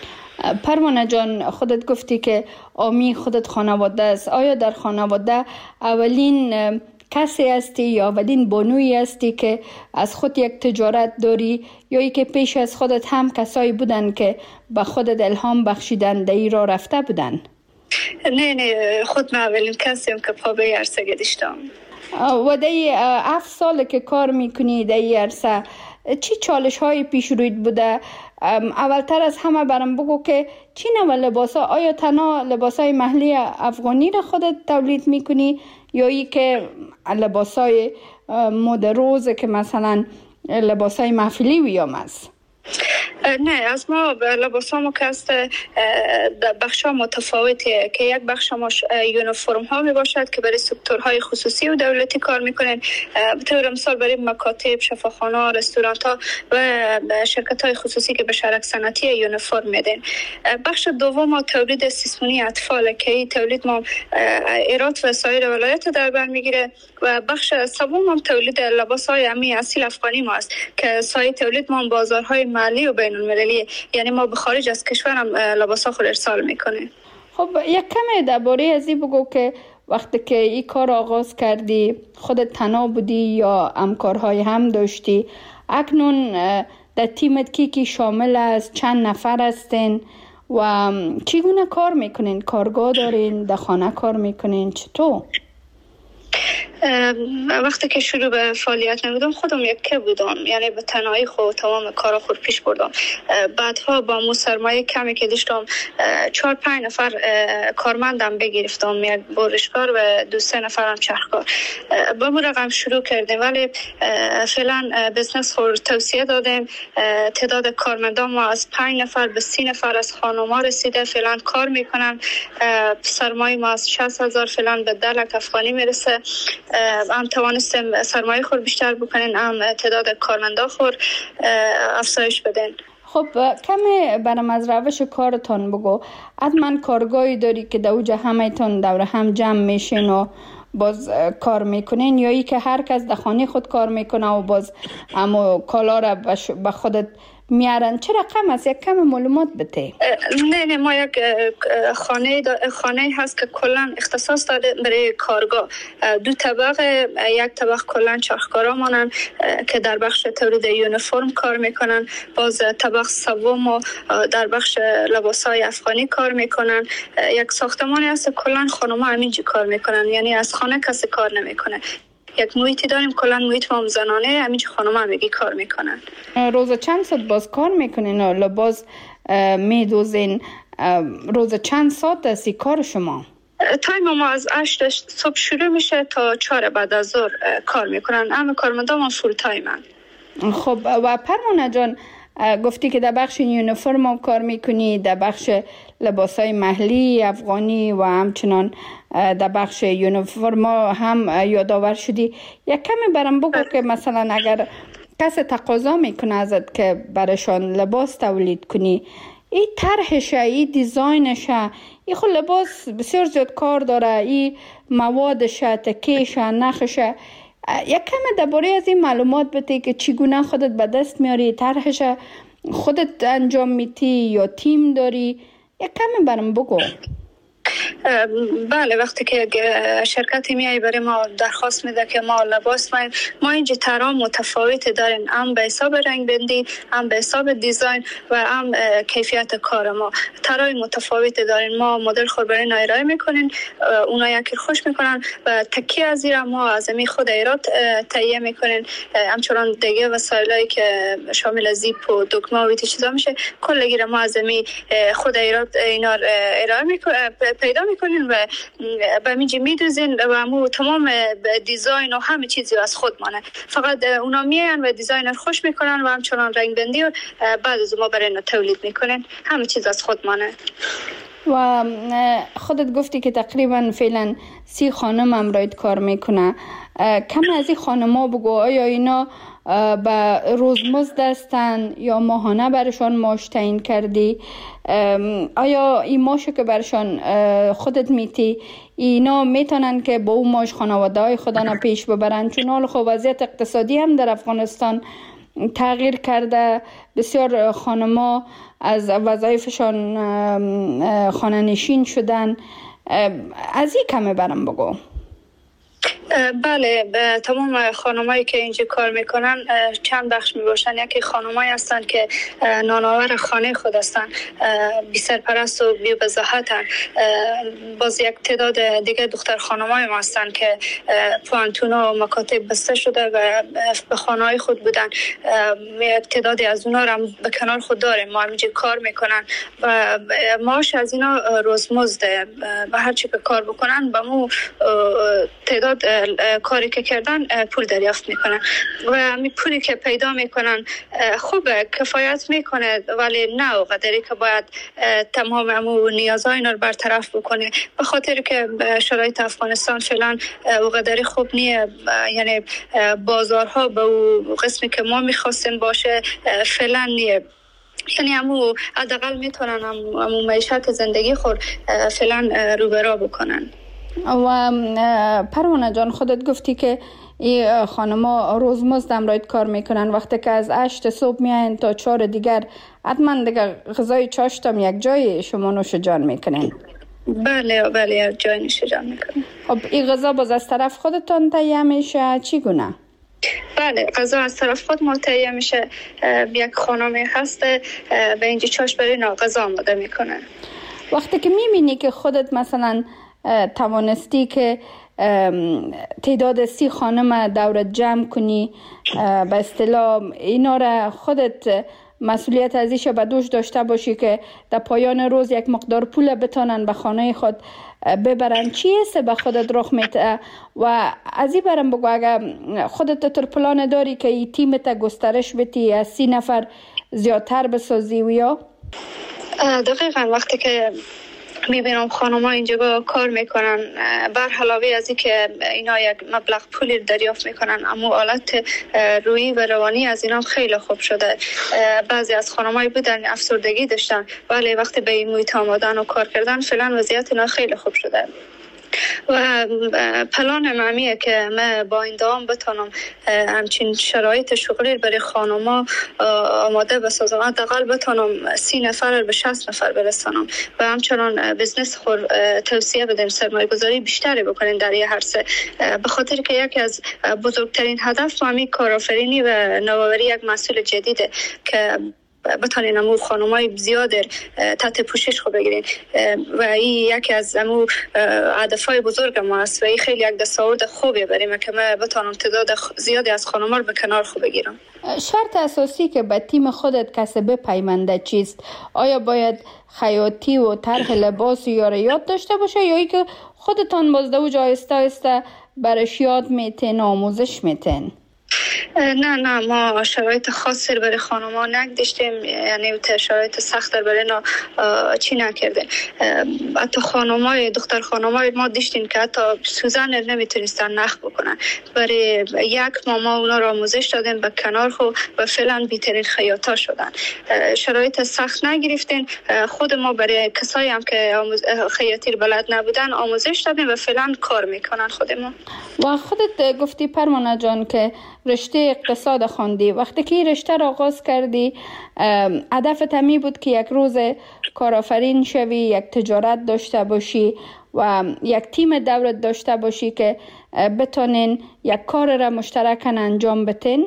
پروانه جان، خودت گفتی که آمی خودت خانواده است. آیا در خانواده اولین کسی هستی یا اولین بانویی هستی که از خود یک تجارت داری یا ای که پیش از خودت هم کسایی بودن که به خودت الهام بخشیدن در این راه رفته بودن؟
نه نه، خود من اولین کسیم که پا به عرصه گذاشتم.
و در هفت سال که کار میکنی در این عرصه، چی چالش های پیش رویت بوده؟ اولتر از همه برام بگو که چی نوع لباس ها؟ آیا تنها لباس های محلی افغانی را خودت تولید میکنی یا ای که لباس های مد روز که مثلا لباس های محفلی ویام است؟
نه، از ما لباس ها که است بخش ها متفاوتیه که یک بخش ما یونیفرم ها می باشد که برای سکتورهای خصوصی و دولتی کار میکنن. به طور مثال برای مکاتب، شفاخانه، رستوران ها و شرکت های خصوصی که به شرک صنعتی یونیفرم میدن. بخش دوم ما تولید سیسمونی اطفال که این تولید ما ایرات و سایر ولایت در بر میگیره و بخش سوم هم تولید لباس های امی اصیل افغانی ما است که سایر تولید ما بازارهای محلی و بین بین المللی، یعنی ما به خارج از کشور هم لباس ها خود ارسال میکنیم.
خب یک کمی درباره از این بگو که وقتی که این کار آغاز کردی خودت تنها بودی یا همکارهای هم داشتی؟ اکنون در تیمت کی کی شامل است؟ چند نفر هستین و چگونه کار میکنین؟ کارگاه دارین؟ در خانه کار میکنین؟ چطور؟
وقتی که شروع به فعالیت نمیدم خودم یکی بودم، یعنی به تنهایی خود تمام کارا خود پیش بردم. بعدها با مو سرمایه کمی که داشتم چهار پنج نفر کارمندم بگرفتم، یک برشکار و دو سه نفرم چرخکار. با مو رقم شروع کردیم، ولی فعلا بزنس خود توسعه دادیم. تعداد کارمندان ما از پنج نفر به سی نفر از خانوما رسیده، فعلا کار میکنن. سرمایه ما از شصت هزار فعلا به ده لک افغانی میرسه. هم توانستیم سرمایه خور بیشتر بکنین، هم تعداد کارمندا خور افزایش بدین.
خب کمی برام از روش کارتان بگو. حتما کارگاهی داری که در اوجه همه تان دور هم جمع میشین و باز کار میکنین، یا ای که هر کس در خانه خود کار میکنه و باز اما کالا را به خودت میارن؟ چه رقم است؟ یک کم معلومات بده.
نه نه ما یک خانه خانه هست که کلا اختصاص داده برای کارگاه. دو طبقه، یک طبقه کلا چرخکارا مانن که در بخش تولید یونیفرم کار میکنن، باز طبقه سوم در بخش لباسای افغانی کار میکنن. یک ساختمانی هست کلا خانم‌ها همینجا کار میکنن، یعنی از خانه کسی کار نمیکنه. یک محیطی داریم کلا محیط ما زنانه، همینجا خانم همگی کار میکنن.
روز چند ساعت باز کار میکنین و لباس میدوزین؟ روز چند ساعت است کار شما؟
تایم ما از هشت صبح شروع میشه تا چهار بعد از ظهر کار میکنن. همه کارمندان ما فول تایمن.
خب و پرمانه جان، گفتی که در بخش یونیفرم هم کار میکنی، در بخش لباسای محلی افغانی و همچنان در بخش یونیفرم هم یادآور شدی. یک کمی برام بگو که مثلا اگر کسی تقاضا میکنه ازت که برشان لباس تولید کنی، این طرحشه، این دیزاینشه، این خود لباس بسیار زیاد کار داره، این موادشه، تکیشه، نخشه. یک کمی درباره از این معلومات بده که چگونه خودت به دست میاری؟ طرحش خودت انجام میدی یا تیم داری؟ یک کمی برام بگو.
بله، وقتی که شرکتی میای برای ما درخواست میده که ما لباس ما ما اینجا طرح متفاوت داریم، هم به حساب رنگ بندی، هم به حساب دیزاین و هم کیفیت کار ما طرح متفاوت داریم. ما مدل خود برای اینا ارائه میکنیم، اونا یکی خوش میکنن و تکی از این ما از می خود ایراد تهیه میکنیم. همچنان دیگه وسایلی که شامل زیپ و دکمه و چیزا میشه کلگی ما از می خود ایراد اینا ارائه میکنیم، پیدا میکنین و به میجی میدوزین و همو تمام دیزاین و همه چیزی از خود مانه. فقط اونا میان و دیزاین رو خوش میکنن و همچنان رنگ بندی و بعد از ما برای اینا تولید میکنن. همه چیز از خود مانه.
و خودت گفتی که تقریبا فعلا سی خانم امرایت کار میکنه. کم از این خانم ها بگو، آیا اینا به روزمزد هستن یا ماهانه برشان معاش تعیین کردی؟ آیا این معاشی که برشان خودت میتی اینا میتونن که با اون معاش خانواده های خودنا پیش ببرن؟ چون حال خب وضعیت اقتصادی هم در افغانستان تغییر کرده، بسیار خانما از وظایفشان خانه نشین شدن. از این کمه برام بگو.
بله، تمام خانمایی که اینجا کار میکنن چند بخش میباشن. یکی خانمایی هستن که نانآور خانه خود هستن، بی سرپرست و بی بزاحتن. باز یک تعداد دیگه دختر خانمای ما هستن که پوانتون و مکاتب بسته شده و به خانه های خود بودن. یک تعدادی از اونا رو به کنار خود داریم، ما اینجا کار میکنن و معاش از اینا روزمزده و هر چی که کار بکنن به مو تعداد کاری که کردن پول دریافت میکنن و می پولی که پیدا میکنن خوبه، کفایت میکنه، ولی نه اونقدری که باید تمام امو نیازهای اینا رو برطرف بکنه. به خاطر که شرایط افغانستان فعلا اونقدری خوب نیه، یعنی بازارها به اون قسمی که ما میخواستیم باشه فعلا نیه. یعنی همو حداقل میتونن همو معیشت زندگی خود فعلا رو به راه بکنن.
و پروانه جان خودت گفتی که این خانما روزمزد امراید کار میکنن، وقتی که از هشت صبح میاین تا چهار دیگر حتما دیگه غذای چاشتم یک جای شما نوش جان میکنین.
بله بله یک جای نوش جان میکنن.
خب این غذا باز از طرف خودتان تهیه میشه چیگونه؟
بله غذا از طرف خود ما تهیه میشه. یک خانمی هست به اینجا چاش برای نا غذا آماده میکنه.
وقتی که میبینی که خودت مثلا توانستی که تعداد سی خانم دورت جمع کنی، به اصطلاح اینا را خودت مسئولیت ازیش به دوش داشته باشی که در پایان روز یک مقدار پول بتانن به خانه خود ببرن، چی است به خودت رخ میده؟ و از این برم بگو اگر خودت تر پلان داری که این تیمت گسترش بدی از سی نفر زیادتر بسازی و یا؟
دقیقا وقتی که میبینم خانم ها اینجا کار میکنن بر علاوه از این که اینا یک مبلغ پولی دریافت میکنن، اما حالت روحی و روانی از اینا خیلی خوب شده. بعضی از خانم هایی بودن افسردگی داشتن ولی وقتی به این محیط آمدن و کار کردن فعلا وضعیت اینا خیلی خوب شده. و پلان معمیه که من با این دوام بتونم همچین شرایط شغلی برای خانوما آماده بسازم، حداقل بتونم سی نفر به شصت نفر برسانم و همچنان بزنس خور توسعه بدیم، سرمایه گذاری بیشتری بکنیم در یه عرصه، به خاطر که یکی از بزرگترین هدف همین کارآفرینی و نوآوری یک محصول جدیده که بتانین امو خانمای زیاد تحت پوشش خود بگیرین و این یکی از امو هدفهای بزرگ ما است و این خیلی یک دستاورد خوبی بریم که من بتانم تعداد زیادی از خانم‌ها رو به کنار خود بگیرم.
شرط اساسی که به تیم خودت کسی بپیونده چیست؟ آیا باید خیاطی و طرح لباس یا یاد داشته باشه یا ای که خودتان بازده و آهسته آهسته برش یاد میتین آموزش میتین؟
نه نه ما شرایط خاصی برای خانم‌ها نگذاشتیم، یعنی شرایط سخت برای نا چی نکردیم. حتی خانم‌های دختر خانم‌های ما دیشتیم که حتی سوزن نمیتونستن نخ بکنن، برای یک ماما اونا را آموزش دادیم به کنار خو و فعلا بیترین خیاطا شدن. شرایط سخت نگرفتیم، خود ما برای کسایی هم که خیاطی بلد نبودن آموزش دادیم و فعلا کار میکنن خود ما.
و خودت گفتی پروانه جان که رشته اقتصاد خواندی، وقتی که رشته را آغاز کردی هدفت همی بود که یک روز کارآفرین شوی، یک تجارت داشته باشی و یک تیم دورت داشته باشی که بتونین یک کار را مشترکاً انجام بدین؟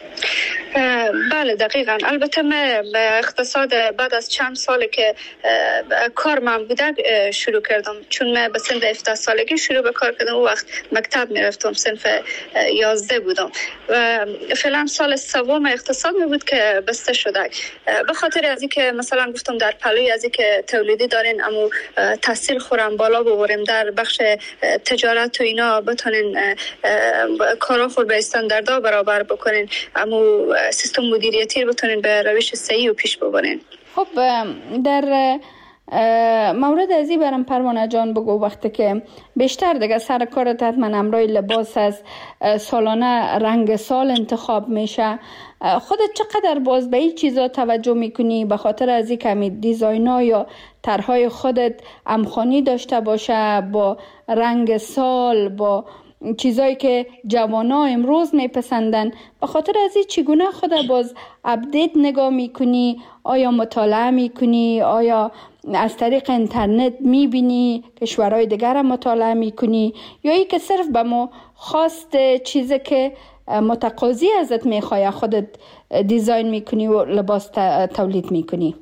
بله دقیقاً. البته من به اقتصاد بعد از چند سال که کار من بوده شروع کردم، چون من به سن هفده سالگی شروع به کار کردم. اون وقت مکتب میرفتم، صنف یازده بودم و فعلا سال سوم اقتصاد می بود که بسته شده. به خاطر از اینکه مثلا گفتم در پلوی از اینکه تولیدی دارین اما تحصیل خورم بالا ببریم در بخش تجارت و اینا بتونین کارا خود به استانداردها برابر بکنین، اما سیستم مدیریتی بتونین به روش صحیح و پیش ببرین.
خب در مورد ازی برم پروانه جان بگو، وقتی که بیشتر دیگه سر کارت حتما امرای لباس از سالانه رنگ سال انتخاب میشه، خودت چقدر باز به این چیزا توجه میکنی به خاطر از این کمی دیزاینا یا طرحهای خودت امخانی داشته باشه با رنگ سال، با چیزایی که جوانا امروز میپسندن؟ به خاطر از این چگونه خود باز اپدیت نگاه میکنی؟ آیا مطالعه میکنی؟ آیا از طریق اینترنت میبینی کشورهای دیگر مطالعه میکنی؟ یا ای که صرف به ما خواست چیزی که متقاضی ازت میخواه خودت دیزاین میکنی و لباس تولید میکنی؟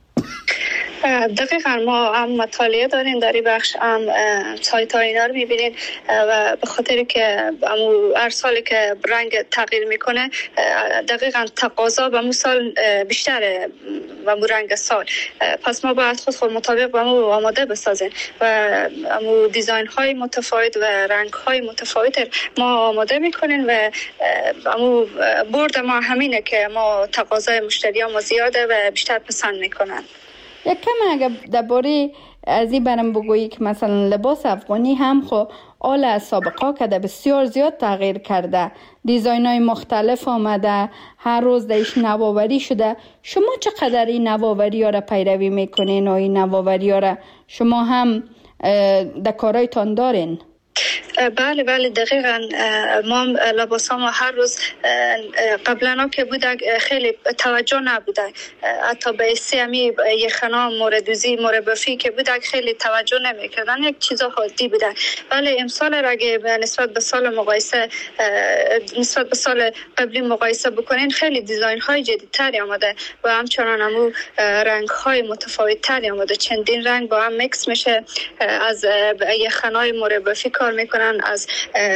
دقیقا ما هم مطالعه داریم در این بخش، هم سایت ها اینا رو میبینین و به خاطر که هر سالی که رنگ تغییر میکنه دقیقا تقاضا به مو سال بیشتره و مو رنگ سال، پس ما باید خود خود مطابق به مو آماده بسازیم و مو دیزاین های متفاوت و رنگ های متفاوت ما آماده میکنیم و مو برد ما همینه که ما تقاضای مشتری ها ما زیاده و بیشتر پسند میکنن.
یک کم اگر درباره از این برم بگویی که مثلا لباس افغانی هم خو آل از سابقا کده بسیار زیاد تغییر کرده، دیزاین های مختلف آمده، هر روز دیش نوآوری شده. شما چقدر این نوآوری ها را پیروی میکنین و این نوآوری ها را شما هم در کارایتان دارین؟
بله بله دقیقا. ما لباس ما هر روز قبلا که بوده خیلی توجه نبوده، حتی به استیامی یخنا موردوزی مربفی که بوده خیلی توجه نمیکردن، یک چیزا حادی بوده. ولی امسال اگه نسبت به سال مقایسه نسبت به سال قبلی مقایسه بکنین خیلی دیزاین های جدیدتری آمده و همچنان همو رنگ های متفاوت تری آمده. چندین رنگ با هم میکس میشه. از یخنای مربفی کار میکنن، از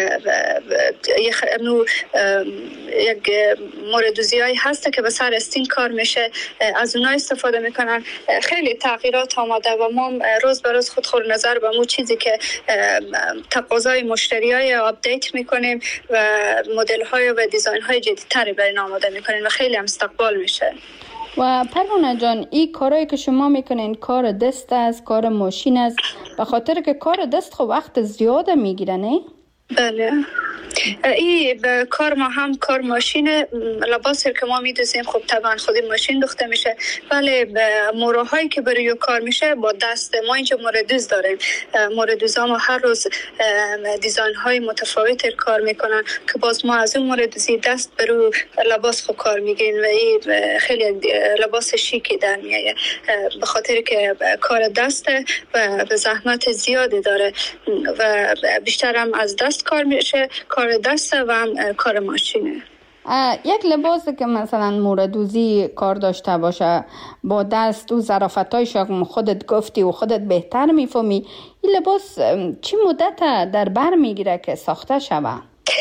یک موردوزی هایی هسته که به سر استین کار میشه، از اونها استفاده میکنن. خیلی تغییرات آمده و ما روز به روز خودخور نظر به مو چیزی که تقاضای مشتری های آپدیت میکنیم و مدل های و دیزاین های جدیدتری برای این آماده میکنیم و خیلی هم استقبال میشه.
و پروانه جان، این کارهایی که شما میکنین کار دست است، کار ماشین است، به خاطر که کار دست خب وقت زیاده میگیره نه؟
بله. این کار ما هم کار ماشین لباسی که ما میدوزیم خب طبعا خودی ماشین دوخته میشه، ولی موراهایی که برای کار میشه با دست. ما اینجا موردوز داریم، موردوزا ما هر روز دیزاین های متفاوت کار میکنن که باز ما از اون موردوزی دست برای لباس خود کار میگیریم و این خیلی لباس شیکی در میایه به خاطر که کار دسته و به زحمت زیادی داره و بیشتر هم از دست کار میشه، کار دسته و هم کار ماشینه.
یک لباسی که مثلا موردوزی کار داشته باشه با دست و ظرافتایش خودت گفتی و خودت بهتر میفهمی، این لباس چی مدت در بر میگیره که ساخته شوه؟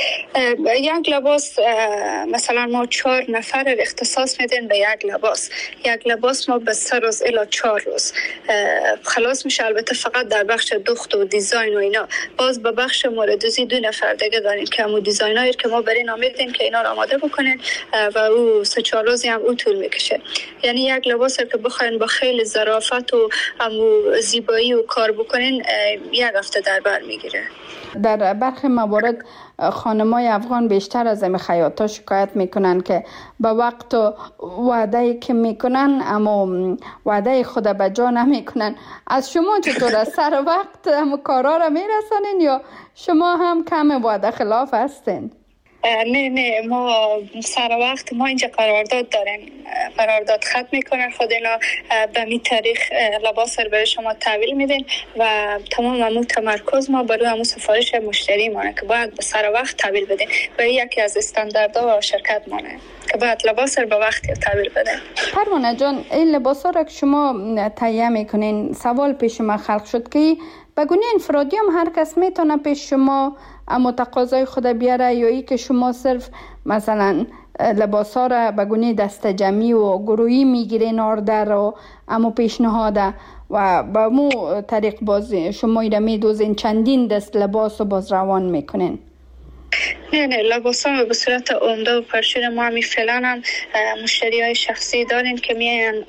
یک لباس مثلا ما چهار نفر اختصاص میدین به یک لباس. یک لباس ما به سه روز الی چهار روز خلاص میشه. البته فقط در بخش دوخت و دیزاین و اینا. باز به بخش موردوزی دو نفر دیگه داریم که همون دیزاینایی که ما برین آمیدیم که اینا رو آماده بکنین و او سه چهار روزی هم او طول میکشه. یعنی یک لباس که بخواین با خیلی ظرافت و همون زیبایی و کار بکنین یک هفته در بر میگیره.
در برخی موارد خانمای افغان بیشتر از این خیاطا شکایت میکنن که به وقت و وعده که میکنن اما وعده خود به جا نمیکنن. از شما چطور از سر وقت هم کارا را میرسانین یا شما هم کم وعده خلاف هستین؟
نه نه ما سر وقت ما اینجا قرارداد داریم، قرارداد ختم میکنن خود اینا به می تاریخ لباس رو برای شما تحویل میدین و تمام همون تمرکز ما برای همون سفارش مشتری مانه که باید به سر وقت تحویل بدین و یکی از استانداردها و شرکت مانه که باید لباس رو به وقتی تحویل بدین.
پروانه جان، این لباس ها را که شما تهیه میکنین سوال پیش ما خلق شد که بگونه انفرادی هم هر کس میتونه پیش شما اما تقاضای خود بیاره یا ای که شما صرف مثلا لباس ها را بگونه دست جمعی و گروهی میگیرین آردر و اما پیشنهاده و با مو طریق باز شما ایره میدوزین چندین دست لباس و باز روان میکنین؟
نه نه لباس ها به صورت عمده و پرشور ما همی فعلا هم مشتری های شخصی دارین که میان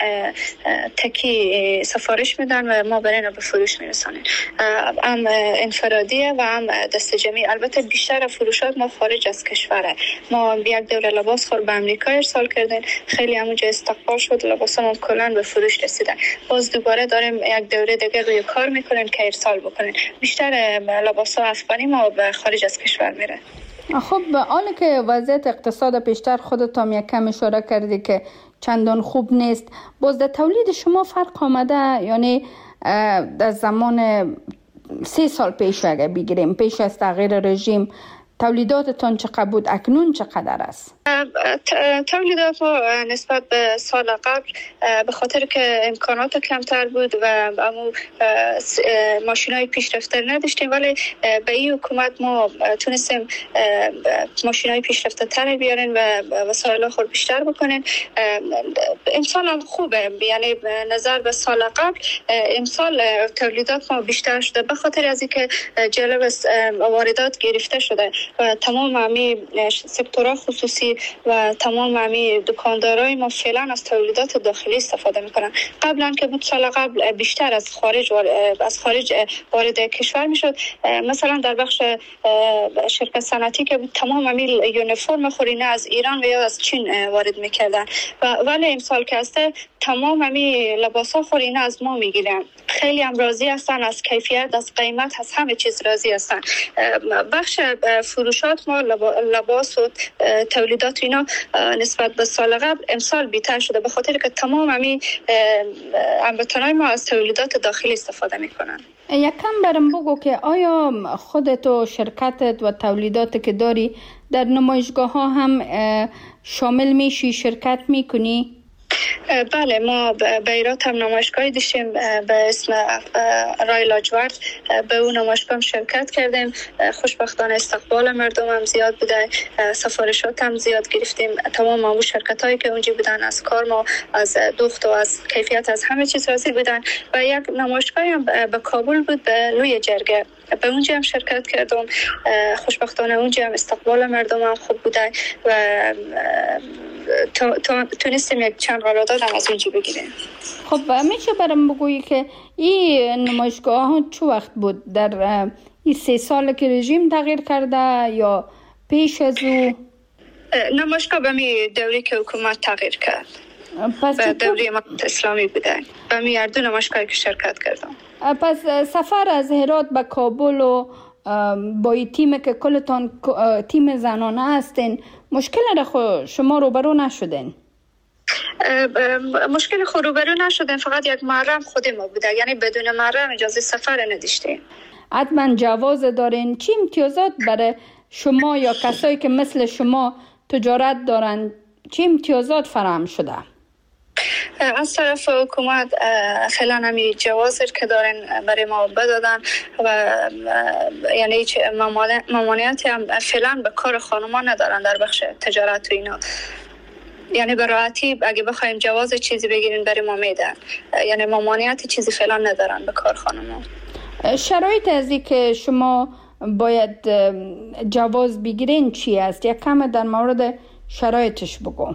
تکی سفارش میدن و ما برای به فروش میرسانیم. هم انفرادیه و هم دست جمعی. البته بیشتر فروشات ما خارج از کشوره. ما یک دوره لباس خور به امریکا ارسال کردیم، خیلی همونجا استقبال شد، لباس ما کلان به فروش رسیدن. باز دوباره داریم یک دوره دیگه روی کار میکنیم که ارسال بکنیم. بیشتر لباس ها افغانی ما به خارج از کشور میره.
خب حالا که وضعیت اقتصاد پیشتر خودت هم یک کم اشاره کردی که چندان خوب نیست، باز در تولید شما فرق آمده؟ یعنی در زمان سه سال پیش اگه بگیریم پیش از تغییر رژیم تولیداتتان چقدر بود، اکنون چقدر است؟
تولیدات ما نسبت به سال قبل به خاطر که امکانات کمتر بود و امو ماشینای پیشرفته نداشتیم، ولی به این حکومت ما تونستیم ماشینای پیشرفته تر بیارین و وسایل خود بیشتر بکنین. امسال هم خوبه، یعنی نظر به سال قبل امسال تولیدات ما بیشتر شده به خاطر از اینکه جلب واردات گرفته شده و تمام همی سکتورها خصوصی و تمام همی دکاندارای ما فعلا از تولیدات داخلی استفاده میکنن. قبلا که بود سال قبل بیشتر از خارج از خارج وارد کشور میشد. مثلا در بخش شرکت صنعتی که بود تمام همی یونیفرم خورینه از ایران و یا از چین وارد میکردن و ولی امسال که هسته تمام همین لباس ها خود اینا از ما میگیرن. خیلی هم راضی هستن از کیفیت، از قیمت، از همه چیز راضی هستن. بخش فروشات ما لباس و تولیدات اینا نسبت به سال قبل امسال بیشتر شده، به خاطر که تمام همین هموطنای ما از تولیدات داخلی استفاده میکنن.
یکم برام بگو که آیا خودت و شرکتت و تولیدات که داری در نمایشگاه ها هم شامل میشی، شرکت میکنی؟
بله، ما به ایرات هم نمایشگاهی داشتیم به اسم رای لاجورد، به اون نمایشگاه شرکت کردیم. خوشبختانه استقبال مردم هم زیاد بوده، سفارشات هم زیاد گرفتیم. تمام اون شرکت هایی که اونجا بودن از کار ما، از دوخت و از کیفیت، از همه چیز راضی بودن. و یک نمایشگاهی هم به کابل بود، به لوی جرگه، به اونجا هم شرکت کردم. خوشبختانه اونجا هم استقبال مردم هم خوب بوده و تونستیم یک چند قرارداد هم از اونجا بگیریم.
خب میشه برام بگویی که این نمایشگاه ها چه وقت بود؟ در این سه سال که رژیم تغییر کرده یا پیش از او؟
نمایشگاه به می دوری که حکومت تغییر کرد، به دوری امارت اسلامی بوده. به می هر دو نمایشگاهی که شرکت کردم.
پس سفر از هرات به کابل و با این تیم که کلتان تیم زنانه هستین، مشکل را شما روبرو نشدین؟
مشکل خود روبرو نشدین، فقط یک محرم خود ما بوده، یعنی بدون محرم اجازه سفر نداشتیم.
حتما جواز دارین. چی امتیازات برای شما یا کسایی که مثل شما تجارت دارن، چی امتیازات فراهم شده؟
از طرف حکومت فعلا همی جوازی که دارن برای ما بدادن و یعنی هیچ ممانعتی هم فعلا به کار خانما ندارن در بخش تجارت و اینا. یعنی به راحتی اگه بخوایم جواز چیزی بگیرین برای ما میدن، یعنی ممانعتی چیزی فعلا ندارن به کار خانما.
شرایط از این که شما باید جواز بگیرین چی است؟ یک کم در مورد شرایطش بگو.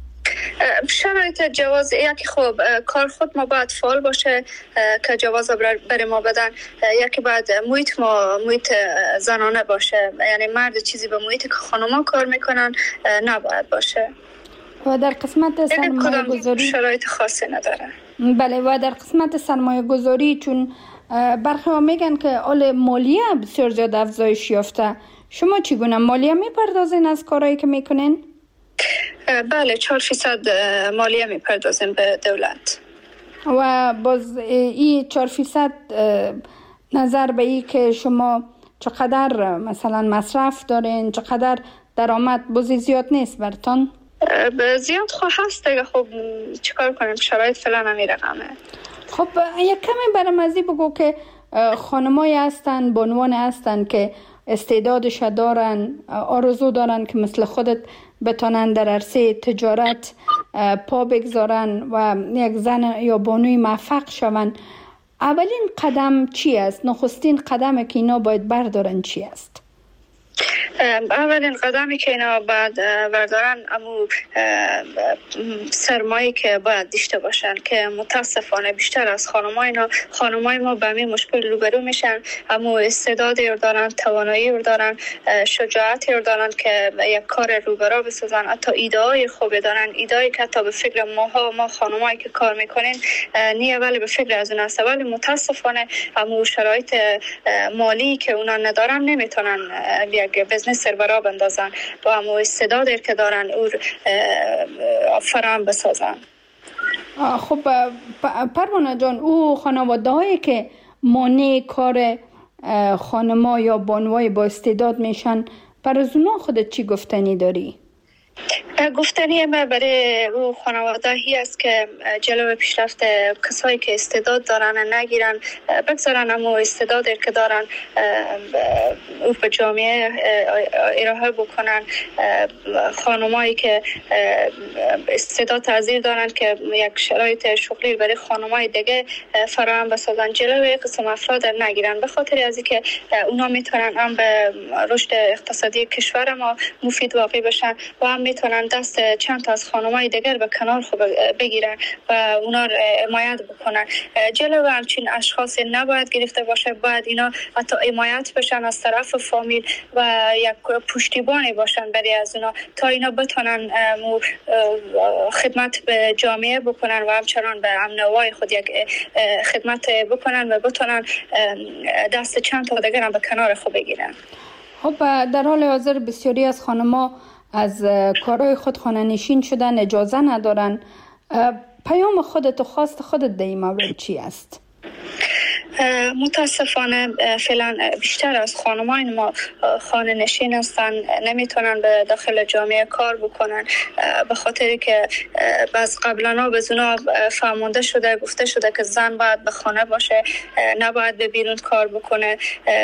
شرایط جواز یکی خوب کار خود ما باید فعال باشه که جواز برای ما بدن، یکی باید محیط ما محیط زنانه باشه، یعنی مرد چیزی به محیط که خانوما کار میکنن نباید باشه.
و در قسمت سرمایه گذاری
شرایط خاصی نداره.
بله، و در قسمت سرمایه گذاری چون برخی ها میگن که آل مالیه بسیار زیاد افزایش یافته، شما چگونه مالیه میپردازین از کارهایی که میکنین؟
بله، چهار فیصد مالیه میپردازیم به دولت.
و باز این چهار فیصد نظر به این که شما چقدر مثلا مصرف دارین، چقدر درآمد، بازی زیاد نیست برتان؟
زیاد خب هست دیگه. خب چیکار کنیم، شرایط فعلا همین رقمه.
خب یک کمی برام ازی بگو که خانمایی هستن، بانوان هستن که استعدادش دارن، آرزو دارن که مثل خودت بتانن در عرصه تجارت پا بگذارن و یک زن یا بانوی موفق شون. اولین قدم چی است؟ نخستین قدم که اینا باید بردارن چی است؟
اولین قدمی که اینا باید بردارن امو سرمایه که باید داشته باشن که متاسفانه بیشتر از خانمای اینا خانمای ما به همین مشکل روبرو میشن. امو استعدادی رو دارن، توانایی رو دارن، شجاعتی رو دارن که یک کار روبرو بسازن، حتی ایده‌های خوبی دارن، ایده‌ای که حتی به فکر ماها ما خانمایی که کار میکنین نیه ولی به فکر از اون است، ولی متاسفانه امو شرایط مالی که اونا ندارن نمیتونن یک بزنس سربرا بندازن با همو استعدادی که دارن او فراهم بسازن.
خب پروانه جان، او خانواده هایی که مانع کار خانما یا بانوای با استعداد میشن، پر از اونا خودت چی گفتنی داری؟
گفتنی ما برای او خانواده هی است که جلو پیشرفت کسایی که استعداد دارن نگیرن، بگذارن اما استعدادی که دارن او به جامعه ارائه بکنن. خانمایی که استعداد تحضیر دارن که یک شرایط شغلی برای خانمای دیگه فراهم بسازن، جلوی قسم افراد نگیرن، به خاطر از اینکه اونا میتونن هم به رشد اقتصادی کشور ما مفید واقع بشن و هم میتونن دست چند تا از خانمای دیگر به کنار خود بگیرن و اونا رو حمایت بکنن. جلو همچین اشخاص نباید گرفته باشه، باید اینا حتی حمایت بشن از طرف فامیل و یک پشتیبانی باشن برای از اونا تا اینا بتونن خدمت به جامعه بکنن و همچنان به امنوای خود یک خدمت بکنن و بتونن دست چند تا دیگر هم به کنار خود بگیرن.
خب در حال حاضر بسیاری از خانم‌ها از کارهای خود خانه نشین شدن، اجازه ندارن. پیام خودت و خواست خودت در این مورد چی است؟
متاسفانه فعلا بیشتر از خانمای ما خانه نشین هستن، نمیتونن به داخل جامعه کار بکنن به خاطری که بعض قبلا به زنا فهمونده شده، گفته شده که زن باید به خانه باشه، نباید به بیرون کار بکنه.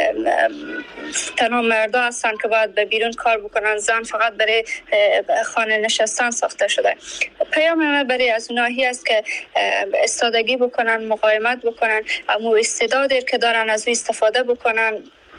تنها مردا هستن که باید به بیرون کار بکنن، زن فقط برای خانه نشستن ساخته شده. پیام من برای از اونایی است که استادگی بکنن، مقاومت بکنن، اما استعدادی که دارن از او استفاده بکنن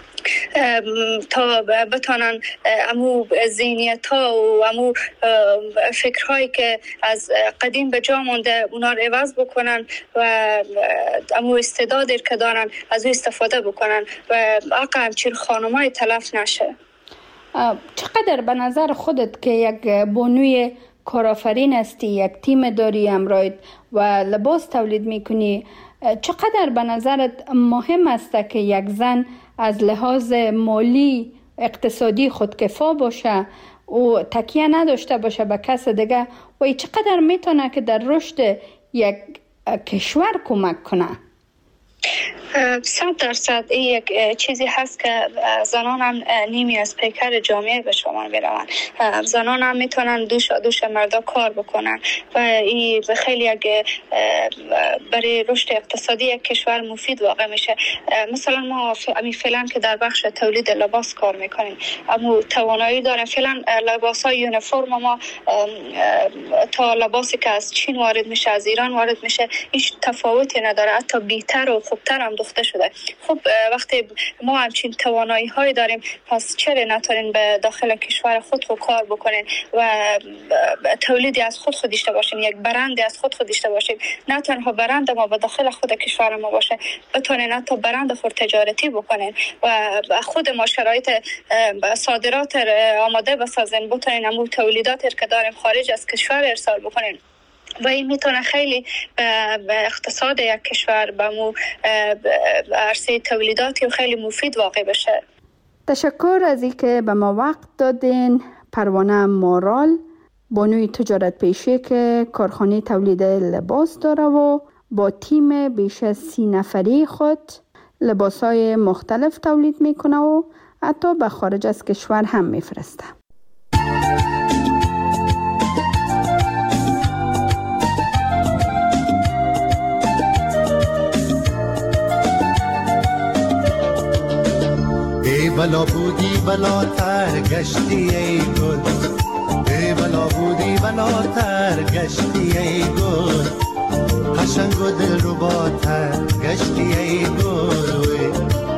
تا بتونن امو ذهنیت ها و امو فکرهایی که از قدیم به جا مونده اونا رو عوض بکنن و امو استعدادی که دارن از او استفاده بکنن و حق همچین خانمای تلف نشه.
چقدر به نظر خودت که یک بانوی کارآفرین هستی، یک تیم داری همراهت و لباس تولید میکنی، چقدر به نظرت مهم است که یک زن از لحاظ مالی اقتصادی خودکفا باشه و تکیه نداشته باشه به کس دیگه و چقدر میتونه که در رشد یک کشور کمک کنه؟
صد درصد این یک چیزی هست که زنان هم نیمی از پیکر جامعه به شما میروند. زنان هم میتونن دوش دوش مردا کار بکنن و این خیلی یک برای رشد اقتصادی یک کشور مفید واقع میشه. مثلا ما امی فعلا که در بخش تولید لباس کار میکنیم، اما توانایی داریم فعلا لباس های یونیفرم ما تا لباسی که از چین وارد میشه، از ایران وارد میشه، هیچ تفاوتی نداره، حتی بیشتر و خوبتر هم دخته شده. خب وقتی ما همچین توانایی های داریم، پس چرا نتونین به داخل کشور خود رو کار بکنین و تولیدی از خود خود داشته باشین، یک برندی از خود خود داشته باشین. نه تنها برند ما به داخل خود کشور ما باشه، بتونین حتی برند خود تجارتی بکنین و خود ما شرایط صادرات آماده بسازین، بتونین همون تولیداتی که داریم خارج از کشور ارسال بکنین و این میتونه خیلی به اقتصاد یک کشور به مو عرصه تولیداتی و خیلی مفید واقع بشه.
تشکر از اینکه به ما وقت دادین. پروانه مارال، بانوی تجارت پیشه که کارخانه تولید لباس داره و با تیم بیش از سی نفری خود لباسای مختلف تولید میکنه و حتی به خارج از کشور هم میفرسته.
ای بلا بودی بلاتر گشتی ای گل، ای بلا بودی بلاتر گشتی ای گل، قشنگ و دل رو باتر گشتی ای گل.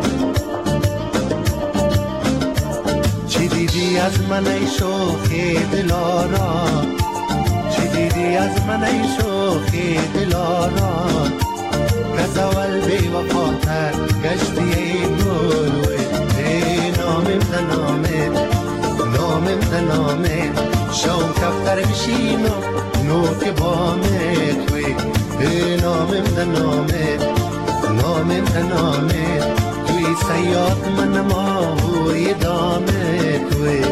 چی دیدی از من ای شوخی دلارا، چی دیدی از من ای شوخی دلارا، کس اول بی وفاتر گشتی ای گل. نامم نامه نامم نامه شام کفتر بشینو نوک بامه توی نامم نامه نامم نامه توی سیاد من ماهوی دامه توی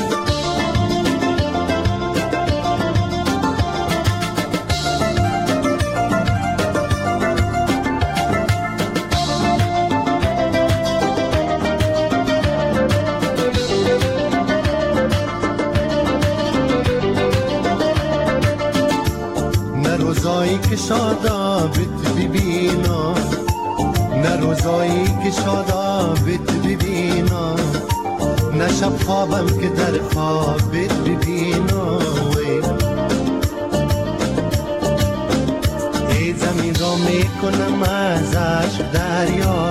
که شادابت ببینا، نه روزایی که شادابت ببینا، نه شب خوابم که در خوابت ببینا. ای زمین را میکنم از عشق دریا،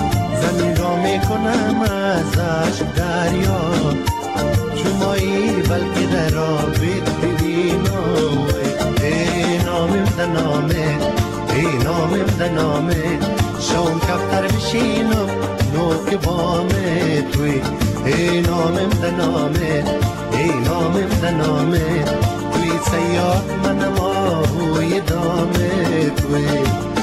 زمین را میکنم از عشق دریا، شمایی بلکه در آبت ببینم ای نامم ده نامه ای نامم ده نامه شام کفتر بشینم نوک بامه توی ای نامم ده نامه ای نامم ده نامه توی سیاد منم آهوی دامه توی